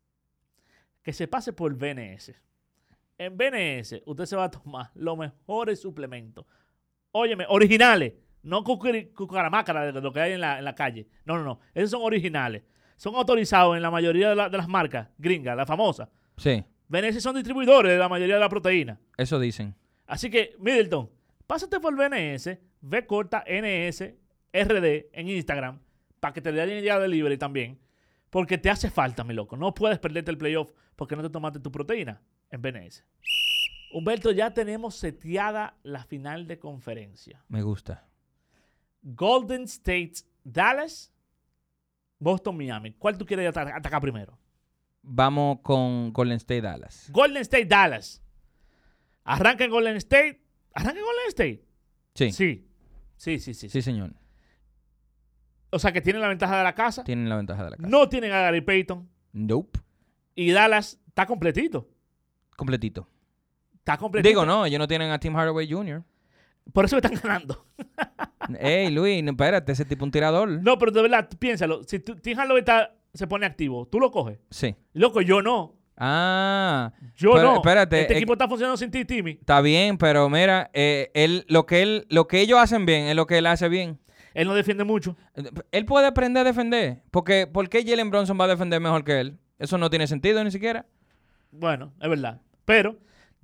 Que se pase por B N S. En B N S usted se va a tomar los mejores suplementos. Óyeme, originales. No cucuri- cucaramácaras de lo que hay en la, en la calle. No, no, no. Esos son originales. Son autorizados en la mayoría de, la- de las marcas gringas, las famosas. Sí. B N S son distribuidores de la mayoría de la proteína. Eso dicen. Así que, Middleton, pásate por B N S, V corta N S R D en Instagram, para que te den ya delivery también. Porque te hace falta, mi loco. No puedes perderte el playoff porque no te tomaste tu proteína en B N S. Humberto, ya tenemos seteada la final de conferencia. Me gusta. Golden State, Dallas, Boston, Miami. ¿Cuál tú quieres ata- atacar primero? Vamos con Golden State Dallas. Golden State, Dallas. Arranca en Golden State. ¿Arranca en Golden State? Sí. Sí, Sí. Sí, sí, sí. sí. señor. O sea que tienen la ventaja de la casa. Tienen la ventaja de la casa. No tienen a Gary Payton. Nope. Y Dallas está completito. Completito. Está completito. Digo, no, ellos no tienen a Tim Hardaway junior Por eso están ganando. Ey, Luis, no, espérate, ese tipo un tirador. No, pero de verdad, piénsalo. Si tú- Tim Hardaway está, se pone activo, tú lo coges. Sí. Loco, yo no. Ah, Yo Pero, no. espérate, Este es equipo está funcionando sin ti, Timmy. está bien, pero mira, eh, él, lo que él, lo que ellos hacen bien es lo que él hace bien. Él no defiende mucho. Él puede aprender a defender. Porque, ¿por qué Jalen Bronson va a defender mejor que él? Eso no tiene sentido ni siquiera. Bueno, es verdad. Pero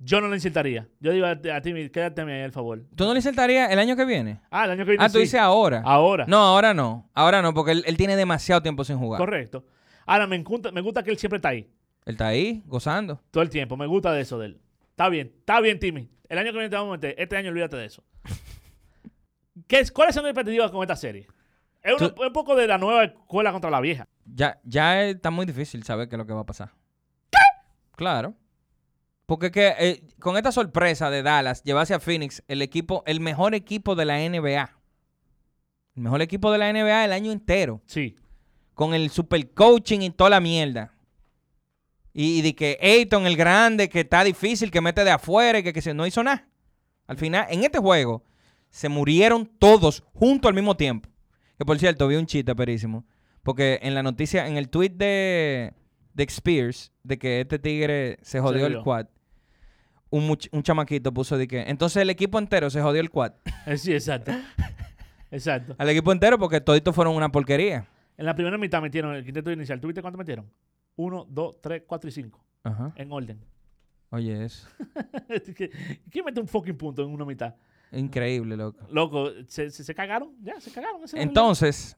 Yo no lo insertaría. Yo digo a, a ti, quédate ahí, al favor. ¿Tú no le insertarías el año que viene? Ah, el año que viene Ah, tú sí. dices ahora. Ahora. No, ahora no. Ahora no, porque él, él tiene demasiado tiempo sin jugar. Correcto. Ahora, me gusta, me gusta que él siempre está ahí. Él está ahí, gozando. Todo el tiempo. Me gusta de eso de él. Está bien. Está bien, Timmy. El año que viene te vamos a meter. Este año olvídate de eso. ¿Qué es, ¿Cuáles son las expectativas con esta serie? Es una- Tú- un poco de la nueva escuela contra la vieja. Ya, ya está muy difícil saber qué es lo que va a pasar. Claro. Porque es que eh, con esta sorpresa de Dallas, llevarse a Phoenix, el equipo, el mejor equipo de la N B A. El mejor equipo de la N B A el año entero. Sí. Con el super coaching y toda la mierda. Y, y de que Ayton, el grande, que está difícil, que mete de afuera y que, que se, no hizo nada. Al final, en este juego, se murieron todos juntos al mismo tiempo. Que por cierto, vi un chiste perísimo. Porque en la noticia, en el tweet de, de Spears, de que este tigre se jodió Se el quad, un, much- un chamaquito puso de que, entonces el equipo entero se jodió el quad. Eh, Sí, exacto. Exacto. Al equipo entero porque toditos fueron una porquería. En la primera mitad metieron el quinteto inicial. ¿Tú viste cuánto metieron? Uno, dos, tres, cuatro y cinco. Ajá. En orden. Oye, eso. ¿Quién mete un fucking punto en una mitad? Increíble, loco. Loco, se, se, se cagaron. Ya, se cagaron. esa es la Entonces,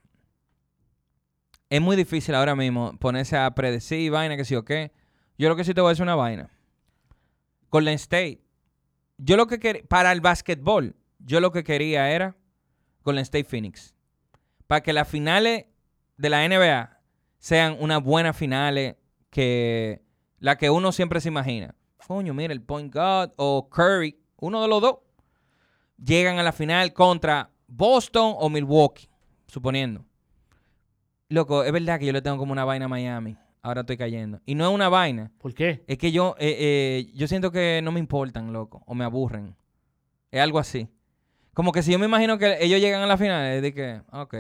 es muy difícil ahora mismo ponerse a predecir vaina, que sí o qué. Yo lo que sí te voy a decir una vaina. Golden State. Yo lo que quería, para el básquetbol, yo lo que quería era Golden State Phoenix. Para que las finales de la N B A sean unas buenas finales que la que uno siempre se imagina. Coño, mira, el point guard o Curry, uno de los dos, llegan a la final contra Boston o Milwaukee, suponiendo. Loco, es verdad que yo le tengo como una vaina a Miami. Ahora estoy cayendo. Y no es una vaina. ¿Por qué? Es que yo, eh, eh, yo siento que no me importan, loco. O me aburren. Es algo así. Como que si yo me imagino que ellos llegan a la final, es de que, ok.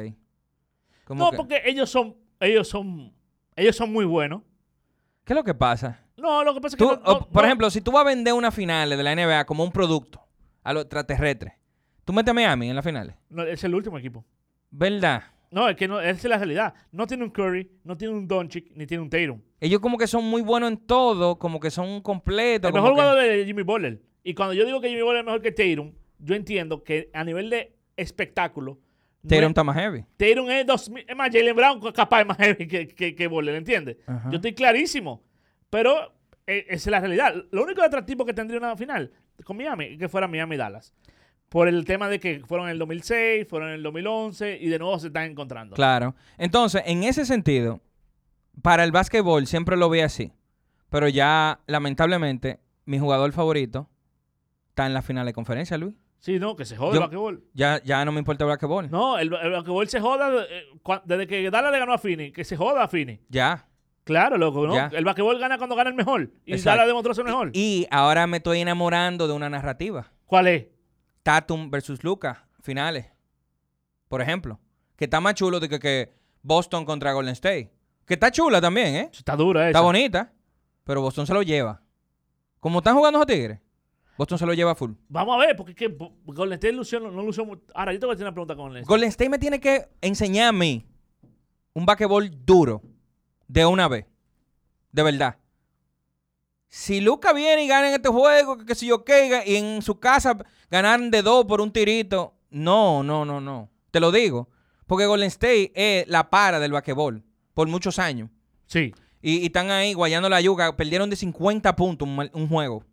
Como No, que- porque ellos son, ellos son, ellos son muy buenos. ¿Qué es lo que pasa? No, lo que pasa es que Tú, no- no- o, por no- ejemplo, si tú vas a vender una final de la N B A como un producto a los extraterrestres, tú metes a Miami en las finales. no, es el último equipo. ¿Verdad? No, es que no, esa es la realidad. No tiene un Curry, no tiene un Doncic, ni tiene un Tatum. Ellos como que son muy buenos en todo, como que son completos. El como mejor que- jugador es Jimmy Butler. Y cuando yo digo que Jimmy Butler es mejor que Tatum, yo entiendo que a nivel de espectáculo, no Tatum es- está más heavy. Tatum es dos mil. Es más, Jaylen Brown es capaz de más heavy que, que, que Butler, ¿entiendes? Ajá. Yo estoy clarísimo. Pero eh, esa es la realidad. Lo único de atractivo que tendría una final con Miami es que fuera Miami-Dallas. Por el tema de que fueron en el dos mil seis, fueron en el dos mil once y de nuevo se están encontrando. Claro. Entonces, en ese sentido, para el básquetbol siempre lo vi así. Pero ya, lamentablemente, mi jugador favorito está en la final de conferencia, Luis. Sí, no, que se jode Yo- el basquetbol. Ya, ya no me importa el básquetbol. No, el, el basquetbol se joda eh, cua- desde que Dallas le ganó a Phoenix. Que se joda a Phoenix. Ya. Claro, loco, ¿no? Ya. El basquetbol gana cuando gana el mejor. Y Exacto. Dallas demostró ser mejor. Y ahora me estoy enamorando de una narrativa. ¿Cuál es? Tatum versus Lucas, finales. Por ejemplo. Que está más chulo de que, que Boston contra Golden State. Que está chula también, ¿eh? Está dura esa. Está bonita. Pero Boston se lo lleva. Como están jugando esos tigres, Boston se lo lleva full. Vamos a ver, porque es que Bo- Golden State lució, no, no lució mu- Ahora, yo te voy a hacer una pregunta con Golden State. Golden State me tiene que enseñar a mí un basquetbol duro de una vez. De verdad. Si Luka viene y gana en este juego, que, que si yo qué, y en su casa ganaron de dos por un tirito. No, no, no, no. Te lo digo. Porque Golden State es la para del basquetbol por muchos años. Sí. Y, y están ahí guayando la yuca. Perdieron de cincuenta puntos un, mal- un juego.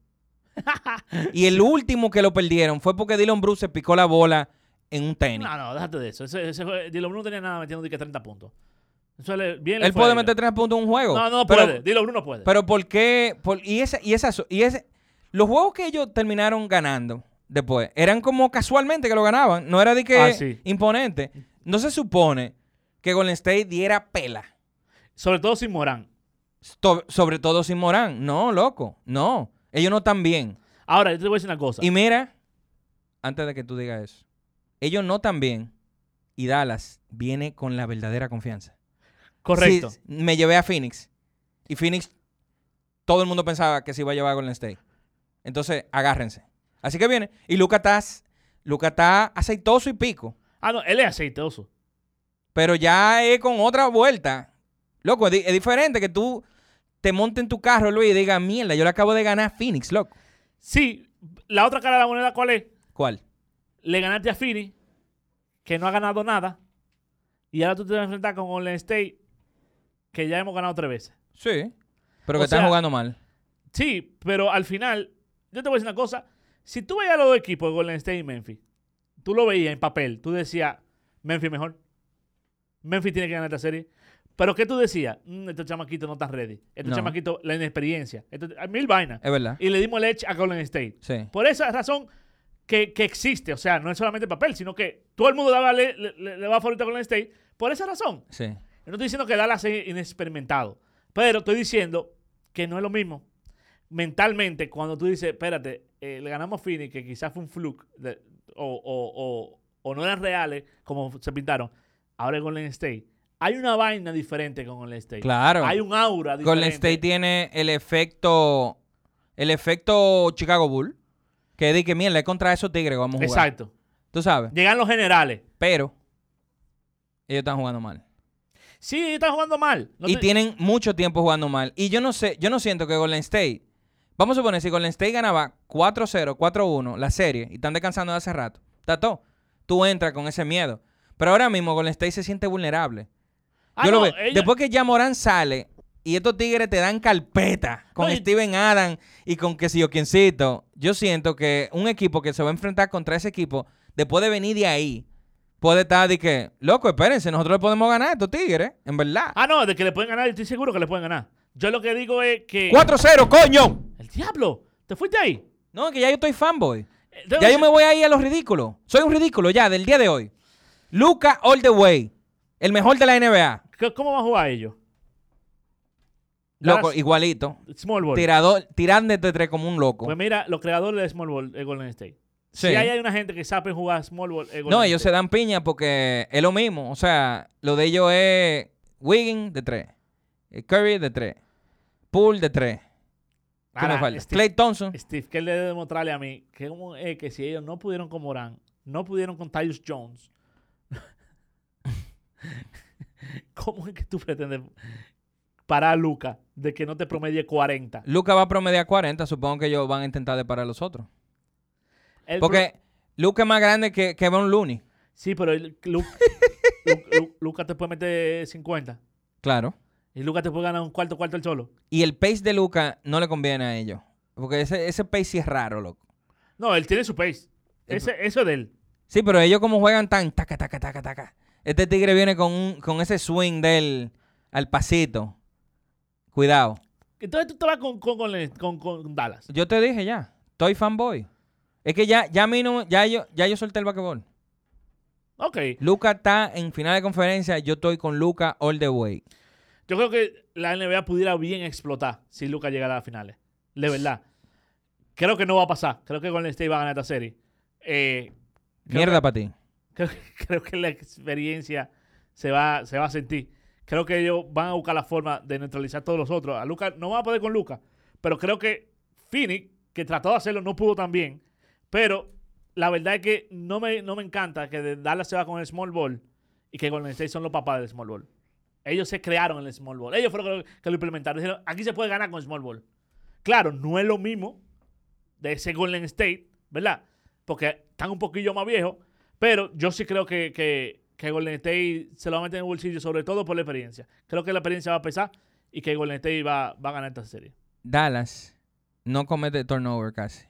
Y el último que lo perdieron fue porque Dylan Bruce se picó la bola en un tenis. No, no, déjate de eso. Ese, ese, jue- Dylan Bruno no tenía nada metiendo de que treinta puntos. Eso le, bien le Él fue a puede ellos. meter tres puntos en un juego. No, no pero, puede. Dylan Bruno no puede. Pero ¿por qué? Por- y ese, y esa, y ese, los juegos que ellos terminaron ganando después eran como casualmente que lo ganaban. No era de que Ah, sí. imponente. No se supone que Golden State diera pela. Sobre todo sin Morán. Sto- sobre todo sin Morán. No, loco. No. Ellos no están bien. Ahora, yo te voy a decir una cosa. Y mira, antes de que tú digas eso, ellos no están bien. Y Dallas viene con la verdadera confianza. Correcto. Sí, me llevé a Phoenix. Y Phoenix, todo el mundo pensaba que se iba a llevar a Golden State. Entonces, agárrense. Así que viene. Y Luka está, Luka está aceitoso y pico. Ah, no, él es aceitoso. Pero ya es con otra vuelta. Loco, es, di- es diferente que tú te montes en tu carro, Luis, y digas, mierda, yo le acabo de ganar a Phoenix, loco. Sí, la otra cara de la moneda, ¿cuál es? ¿Cuál? Le ganaste a Phoenix, que no ha ganado nada, y ahora tú te vas a enfrentar con Golden State, que ya hemos ganado tres veces. Sí. Pero O que están sea, jugando mal. Sí, pero al final, yo te voy a decir una cosa. Si tú veías los dos equipos de Golden State y Memphis, tú lo veías en papel, tú decías, Memphis mejor. Memphis tiene que ganar esta serie. Pero ¿qué tú decías? Mm, estos chamaquitos no están ready. Estos No. chamaquitos, la inexperiencia. Esto, hay mil vainas. Es verdad. Y le dimos el edge a Golden State. Sí. Por esa razón que, que existe. O sea, no es solamente el papel, sino que todo el mundo daba, le, le, le va favorito a Golden State. Por esa razón. Sí. Yo no estoy diciendo que Dallas es inexperimentado. Pero estoy diciendo que no es lo mismo. Mentalmente, cuando tú dices, espérate, eh, le ganamos a Phoenix, que quizás fue un fluke, de, o, o, o, o no eran reales, como se pintaron, ahora es Golden State. Hay una vaina diferente con Golden State. Claro. Hay un aura diferente. Golden State tiene el efecto, el efecto Chicago Bull, que di que mierda, es contra esos tigres que vamos a jugar. Exacto. Tú sabes. Llegan los generales. Pero ellos están jugando mal. Sí, ellos están jugando mal. No y te- tienen mucho tiempo jugando mal. Y yo no sé, yo no siento que Golden State, vamos a suponer, si Golden State ganaba cuatro cero, cuatro uno la serie y están descansando de hace rato, está todo. Tú entras con ese miedo. Pero ahora mismo Golden State se siente vulnerable. Ah, yo no, lo veo. ellos- Después que ya Morán sale y estos tigres te dan carpeta con No, y- Steven Adams y con que si yo quiencito, yo siento que un equipo que se va a enfrentar contra ese equipo, después de venir de ahí, puede estar de que, loco, espérense, nosotros le podemos ganar a estos tigres, en verdad. Ah, no, de que le pueden ganar, yo estoy seguro que le pueden ganar. Yo lo que digo es que... cuatro cero, coño. ¡El diablo! ¿Te fuiste ahí? No, que ya yo estoy fanboy. Eh, tengo Ya que yo me voy ahí a los ridículos. Soy un ridículo ya del día de hoy. Luka all the way. El mejor de la N B A. ¿Qué- ¿Cómo van a jugar ellos? Loco, Dallas- igualito. Small ball. Tirador, tirando de tres como un loco. Pues mira, los creadores de Small Ball es Golden State. Sí. Si hay, hay una gente que sabe jugar Small Ball es Golden No, ellos se State. dan piña porque es lo mismo. O sea, lo de ellos es Wiggins de tres. Curry de tres. Poole de tres. ¿Qué Ahora, me falta? Steve, Clay Thompson. Steve, ¿qué le debe demostrarle a mí? Que, cómo es que si ellos no pudieron con Morán, no pudieron con Tyus Jones, ¿cómo es que tú pretendes parar a Luka de que no te promedie cuarenta? Luka va a promediar cuarenta. Supongo que ellos van a intentar de parar a los otros. El Porque Luka es más grande que, que Von Looney. pro- Sí, pero el- Lu- Lu- Lu- Luka te puede meter cincuenta. Claro. Y Luka te puede ganar un cuarto cuarto el solo. Y el pace de Luka no le conviene a ellos. Porque ese, ese pace sí es raro, loco. No, él tiene su pace. Ese, eso es de él. Sí, pero ellos como juegan tan taca, taca, taca, taca. Este tigre viene con, un, con ese swing del al pasito. Cuidado. Entonces tú te vas con, con, con, con- con Dallas. Yo te dije ya, estoy fanboy. Es que ya, ya a mí no, ya yo, ya yo solté el basquetbol. Ok. Luka está en final de conferencia, yo estoy con Luka all the way. Yo creo que la N B A pudiera bien explotar si Luka llegara a las finales. De verdad. Creo que no va a pasar. Creo que Golden State va a ganar esta serie. Eh, creo Mierda que- para ti. Creo, creo que la experiencia se va, se va a sentir. Creo que ellos van a buscar la forma de neutralizar a todos los otros. A Luka no van a poder con Luka. Pero creo que Phoenix, que trató de hacerlo, no pudo tan bien. Pero la verdad es que no me, no me encanta que de Dallas se va con el small ball y que Golden State son los papás del small ball. Ellos se crearon el small ball. Ellos fueron los que, que lo implementaron. Dijeron, aquí se puede ganar con small ball. Claro, no es lo mismo de ese Golden State, ¿verdad? Porque están un poquillo más viejos. Pero yo sí creo que, que, que Golden State se lo va a meter en el bolsillo, sobre todo por la experiencia. Creo que la experiencia va a pesar y que Golden State va, va a ganar esta serie. Dallas no comete turnover casi.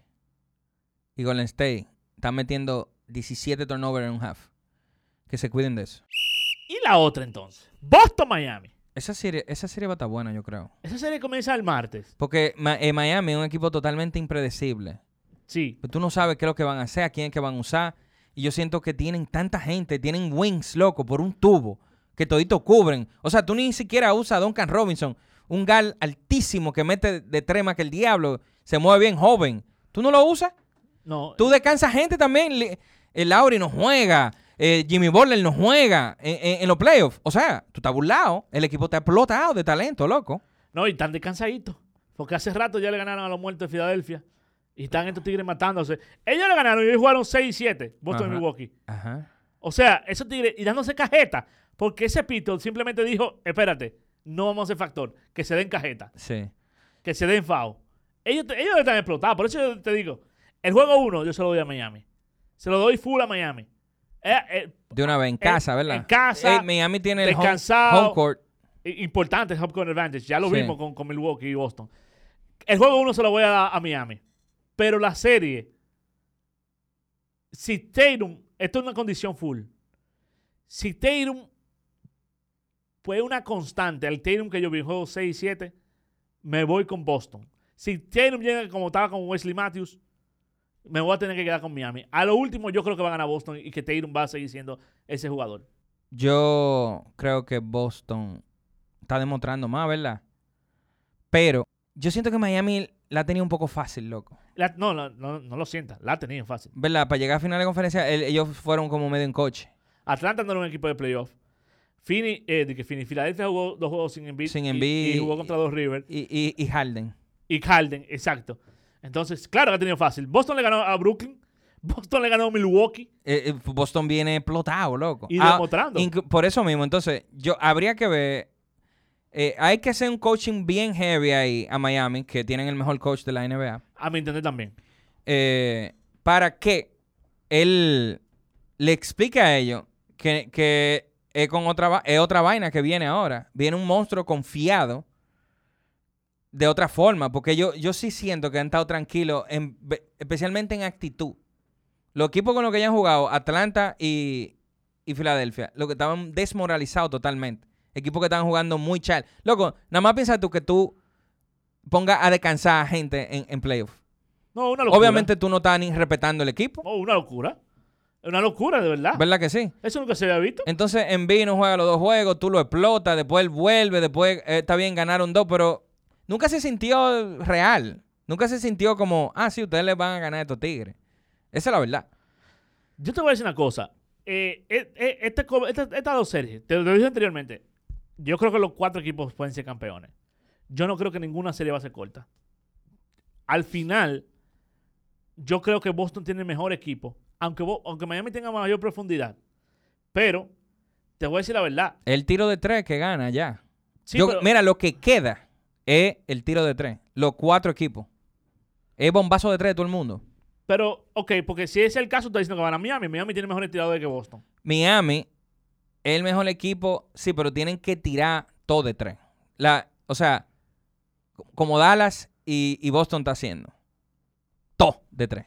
Y Golden State está metiendo diecisiete turnover en un half. Que se cuiden de eso. Y la otra entonces, Boston-Miami. Esa serie, esa serie va a estar buena, yo creo. Esa serie comienza el martes. Porque Ma- eh, Miami es un equipo totalmente impredecible. Sí. Pues tú no sabes qué es lo que van a hacer, a quién es que van a usar. Y yo siento que tienen tanta gente, tienen wings, loco, por un tubo, que todito cubren. O sea, tú ni siquiera usas a Duncan Robinson, un gal altísimo que mete de trema que el diablo, se mueve bien joven. ¿Tú no lo usas? No. Tú descansas gente también. Le- El Lauri no juega, eh, Jimmy Butler no juega en, en- en los playoffs. O sea, tú estás burlado. El equipo te ha explotado de talento, loco. No, y están descansaditos. Porque hace rato ya le ganaron a los muertos de Filadelfia. Y están estos tigres matándose. Ellos le ganaron y ellos jugaron seis y siete. Boston y Ajá. Milwaukee. Ajá. O sea, esos tigres y dándose cajeta. Porque ese pito simplemente dijo, espérate, no vamos a ser factor. Que se den cajeta. Sí. Que se den foul. Ellos, te- ellos están explotados. Por eso yo te digo, el juego uno yo se lo doy a Miami. Se lo doy full a Miami. Eh, eh, De una vez en en- casa, ¿verdad? en casa, Eh, Miami tiene el home, descansado. home court. i- importante el home court advantage. Ya lo Sí. vimos con, con Milwaukee y Boston. El juego uno se lo voy a dar a Miami. Pero la serie, si Tatum, esto es una condición full. Si Tatum fue una constante, el Tatum que yo vi en juego seis y siete, me voy con Boston. Si Tatum llega como estaba con Wesley Matthews, me voy a tener que quedar con Miami. A lo último, yo creo que va a ganar Boston y que Tatum va a seguir siendo ese jugador. Yo creo que Boston está demostrando más, ¿verdad? Pero yo siento que Miami la tenía un poco fácil, loco. La- no, no, no, no lo sientas, la ha tenido fácil. ¿Verdad? Para llegar a final de conferencia, el- ellos fueron como medio en coche. Atlanta no era un equipo de playoff. Fini, eh, de que Fini, Filadelfia jugó dos juegos sin Embiid, Sin y- Embiid y, jugó contra dos Rivers Y, y, y Harden. y Harden, exacto. Entonces, claro que ha tenido fácil. Boston le ganó a Brooklyn, Boston le ganó a Milwaukee Eh, eh, Boston viene explotado, loco. y Ah, demostrando. inc- por eso mismo, entonces, yo habría que ver. eh, hay que hacer un coaching bien heavy ahí a Miami, que tienen el mejor coach de la N B A, A mi entender también. eh, para que él le explique a ellos que, que es, con otra, va- es otra vaina que viene ahora. Viene un monstruo confiado de otra forma, porque yo, yo sí siento que han estado tranquilos, en- especialmente en actitud. Los equipos con los que hayan jugado, Atlanta y, y Filadelfia, los que estaban desmoralizados totalmente. Equipos que estaban jugando muy chal. Loco, nada más piensa tú que tú pongas a descansar a gente en, en playoff. No, una locura. Obviamente tú no estás ni respetando el equipo. No, una locura. Una locura, de verdad. ¿Verdad que sí? Eso nunca se había visto. Entonces Embiid no juega los dos juegos, tú lo explotas, después él vuelve, después eh, está bien, ganaron dos, pero nunca se sintió real. Nunca se sintió como, ah, sí, ustedes les van a ganar a estos tigres. Esa es la verdad. Yo te voy a decir una cosa. Eh, eh, eh, este, co- esta- estas dos series, te lo dije anteriormente, yo creo que los cuatro equipos pueden ser campeones. Yo no creo que ninguna serie va a ser corta. Al final, yo creo que Boston tiene el mejor equipo, aunque, Bo- aunque Miami tenga mayor profundidad. Pero, te voy a decir la verdad. El tiro de tres que gana ya. Sí, Yo- pero- Mira, lo que queda es el tiro de tres. Los cuatro equipos. Es bombazo de tres de todo el mundo. Pero, ok, porque si ese es el caso, está diciendo que van a Miami. Miami tiene mejores tiradores que Boston. Miami es el mejor equipo, sí, pero tienen que tirar todo de tres. La, o sea, como Dallas y, y Boston está haciendo. Todo de tres.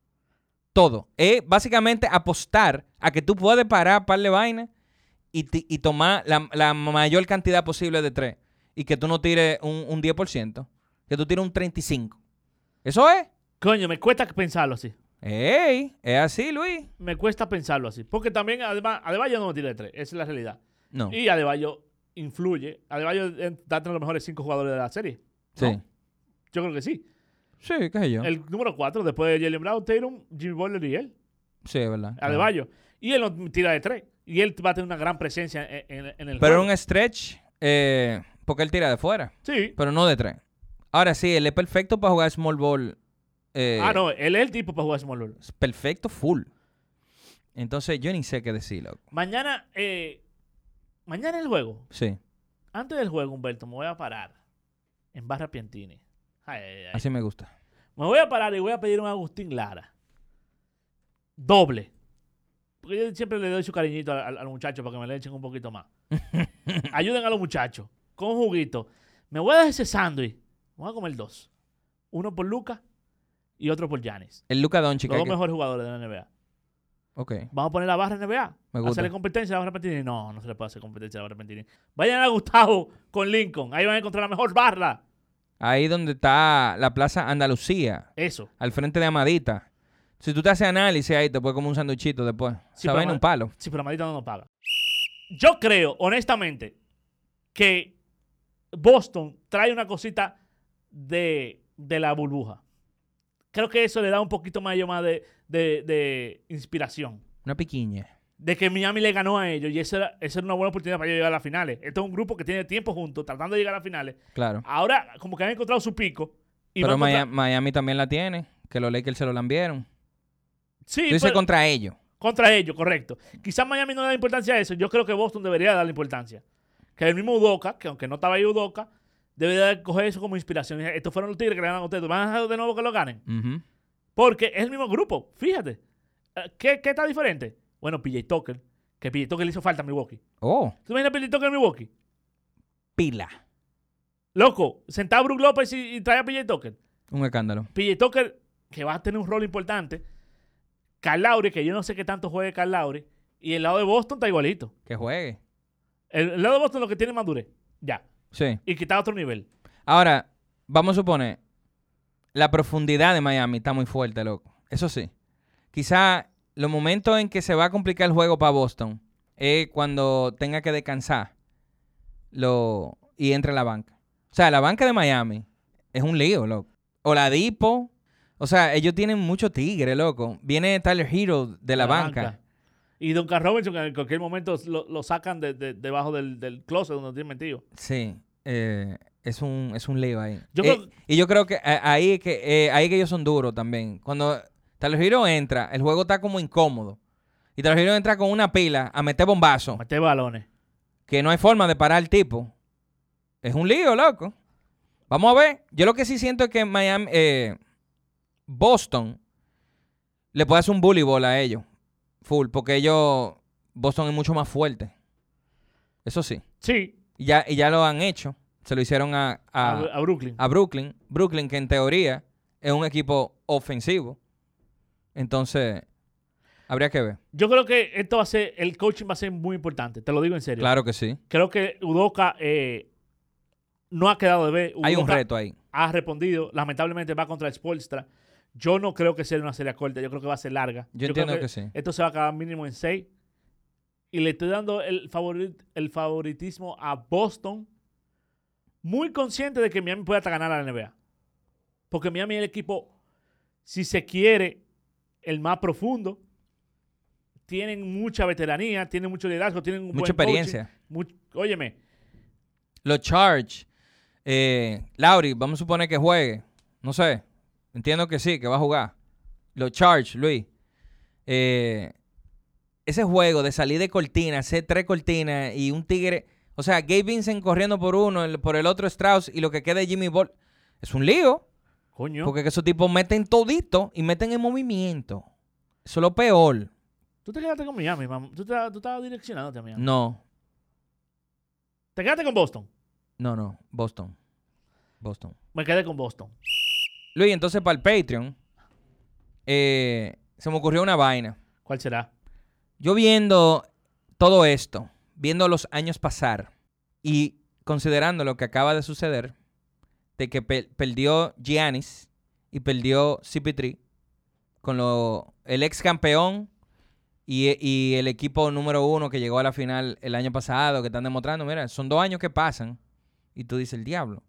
Todo. Es básicamente apostar a que tú puedes parar par de vainas y, ti- y tomar la, la mayor cantidad posible de tres. Y que tú no tires un, un diez por ciento. Que tú tires un treinta y cinco por ciento. Eso es. Coño, me cuesta pensarlo así. ¡Ey! Es así, Luis. Me cuesta pensarlo así. Porque también, además, Adebayo no me tira de tres. Esa es la realidad. No. Y Adebayo influye. Adebayo está entre los mejores cinco jugadores de la serie. Sí. ¿no? Yo creo que sí. Sí, qué sé yo. El número cuatro, después de Jalen Brown, Tatum, Jimmy Butler y él. Sí, es verdad. Adebayo. Y él no tira de tres. Y él va a tener una gran presencia en, en- en el Pero juego. un stretch, eh, porque él tira de fuera, Sí. pero no de tres. Ahora sí, él es perfecto para jugar small ball. eh, ah, no. Él es el tipo para jugar small ball. es perfecto, full. Entonces, yo ni sé qué decir, loco. Mañana, eh, mañana el juego. Sí, Antes del juego, Humberto, me voy a parar en Barra Piantini. Ay, ay, ay. así me gusta. Me voy a parar y voy a pedir un Agustín Lara. Doble. Porque yo siempre le doy su cariñito al, al muchacho para que me le echen un poquito más. Ayuden a los muchachos. Con un juguito. Me voy a dar ese sándwich. Me voy a comer dos. Uno por Lucas y otro por Giannis. El Luka Doncic. Los hay dos que- mejores jugadores de la N B A. Ok. Vamos a poner la barra N B A. Me gusta. Hacerle competencia a la barra Pentini. No, no se le puede hacer competencia a la barra Pentini. Vayan a Gustavo con Lincoln. Ahí van a encontrar la mejor barra. Ahí donde está la Plaza Andalucía, Eso. al frente de Amadita. Si tú te haces análisis ahí, te puedes comer un sanduchito después. Sí, Esa pero vaina ma- un palo. Sí, pero Amadita no nos paga. Yo creo, honestamente, que Boston trae una cosita de, de la burbuja. Creo que eso le da un poquito más, yo, más de, de, de inspiración. Una piquiña. De que Miami le ganó a ellos y esa era, esa era una buena oportunidad para ellos llegar a las finales. Esto es un grupo que tiene tiempo juntos, tratando de llegar a las finales. Claro. Ahora, como que han encontrado su pico. Y Pero van contra- Miami, Miami también la tiene, que los Lakers se lo lambieron. Sí, Tú dices pero- contra ellos. Contra ellos, correcto. Quizás Miami no le da importancia a eso. Yo creo que Boston debería darle importancia. Que el mismo Udoka, que aunque no estaba ahí Udoka, debe de coger eso como inspiración. Estos fueron los Tigres que le ganaron a ustedes. ¿Van a dejar de nuevo que lo ganen? Ujú. Porque es el mismo grupo. Fíjate. ¿Qué, qué está diferente? Bueno, P J Tucker. Que P J Tucker le hizo falta a Milwaukee. Oh, ¿Tú imaginas a P J Tucker en Milwaukee? pila. Loco, sentado a Brook López y, y trae a P J Tucker. Un escándalo. P J Tucker, que va a tener un rol importante. Kyle Lowry, que yo no sé qué tanto juegue Kyle Lowry. Y el lado de Boston está igualito. Que juegue. El, el lado de Boston lo que tiene es madurez. Ya. Sí. Y que está a otro nivel. Ahora, vamos a suponer, la profundidad de Miami está muy fuerte, loco. Eso sí. Quizá los momentos en que se va a complicar el juego para Boston es cuando tenga que descansar lo, y entre la banca. O sea, la banca de Miami es un lío, loco. Oladipo. O sea, ellos tienen mucho tigre, loco. Viene Tyler Hero de la, La banca. banca. Y Duncan Robinson, que en cualquier momento lo, lo sacan de, de- debajo del, del closet donde tiene metido. Sí. eh, es un, es un lío ahí. Yo Eh, creo- y yo creo que eh, ahí es que, eh, ahí es que ellos son duros también. Cuando Tyler Hero entra, el juego está como incómodo. Y Tyler Hero entra con una pila a meter bombazo. Mete balones. Que no hay forma de parar al tipo. Es un lío, loco. Vamos a ver. Yo lo que sí siento es que Miami, eh, Boston le puede hacer un bully ball a ellos. Full. Porque ellos, Boston es mucho más fuerte. Eso sí. Sí, Y ya, y ya lo han hecho. Se lo hicieron a, a, a, a Brooklyn. a Brooklyn. Brooklyn, que en teoría es un equipo ofensivo. Entonces, habría que ver. Yo creo que esto va a ser, el coaching va a ser muy importante. Te lo digo en serio. Claro que sí. Creo que Udoka eh, no ha quedado de ver. Hay un Udoka reto ahí. Ha respondido. Lamentablemente va contra el Spoelstra. Yo no creo que sea una serie corta. Yo creo que va a ser larga. Yo creo entiendo que sí. Esto se va a acabar mínimo en seis. Y le estoy dando el, favorit- el favoritismo a Boston. Muy consciente de que Miami puede hasta ganar a la N B A. Porque Miami es el equipo, si se quiere, el más profundo. Tienen mucha veteranía, tienen mucho liderazgo, tienen un Mucha buen coaching. experiencia. Much- óyeme, Los Charge. Eh, Lauri, vamos a suponer que juegue. No sé. Entiendo que sí, que va a jugar. Los Charge, Luis. Eh, ese juego de salir de cortina, hacer tres cortinas y un tigre. O sea, Gabe Vincent corriendo por uno, el- por el otro Strauss y lo que queda de Jimmy Ball. Es un lío. coño. Porque esos tipos meten todito y meten en movimiento. Eso es lo peor. Tú te quedaste con Miami, mam. Tú, te- tú estabas direccionándote a Miami. No, Te quedaste con Boston. no, no. Boston. Boston. Me quedé con Boston. Luis, entonces para el Patreon, eh, se me ocurrió una vaina. ¿Cuál será? Yo viendo todo esto, viendo los años pasar y considerando lo que acaba de suceder, de que pe- perdió Giannis y perdió C P tres con lo, el ex campeón y, y el equipo número uno que llegó a la final el año pasado, que están demostrando, mira, son dos años que pasan y tú dices, el diablo.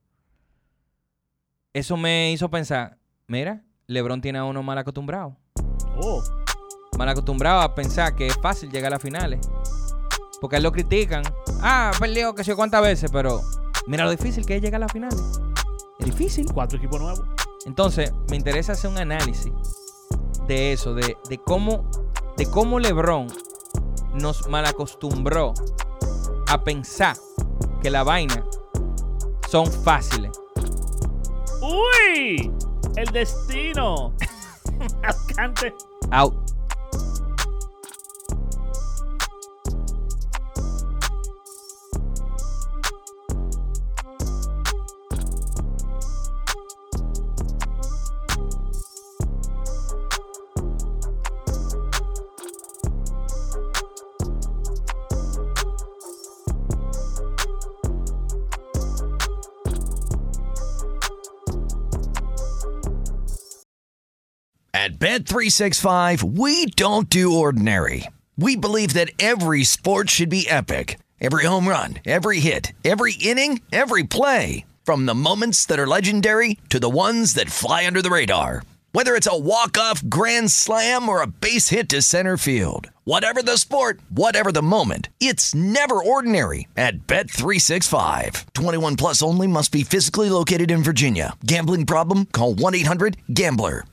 Eso me hizo pensar, mira, LeBron tiene a uno mal acostumbrado. Oh, Mal acostumbrado a pensar que es fácil llegar a las finales. Porque a él lo critican. Ah, perdió que sé cuántas veces, pero mira lo difícil que es llegar a las finales. Es difícil. cuatro equipos nuevos. Entonces, me interesa hacer un análisis de eso, de, de cómo, de cómo LeBron nos malacostumbró a pensar que la vaina son fáciles. ¡Uy! El destino. Alcante. Out. At Bet three sixty-five, we don't do ordinary. We believe that every sport should be epic. Every home run, every hit, every inning, every play. From the moments that are legendary to the ones that fly under the radar. Whether it's a walk-off grand slam or a base hit to center field. Whatever the sport, whatever the moment, it's never ordinary at Bet three sixty-five. twenty-one plus only, must be physically located in Virginia. Gambling problem? Call one eight hundred gambler.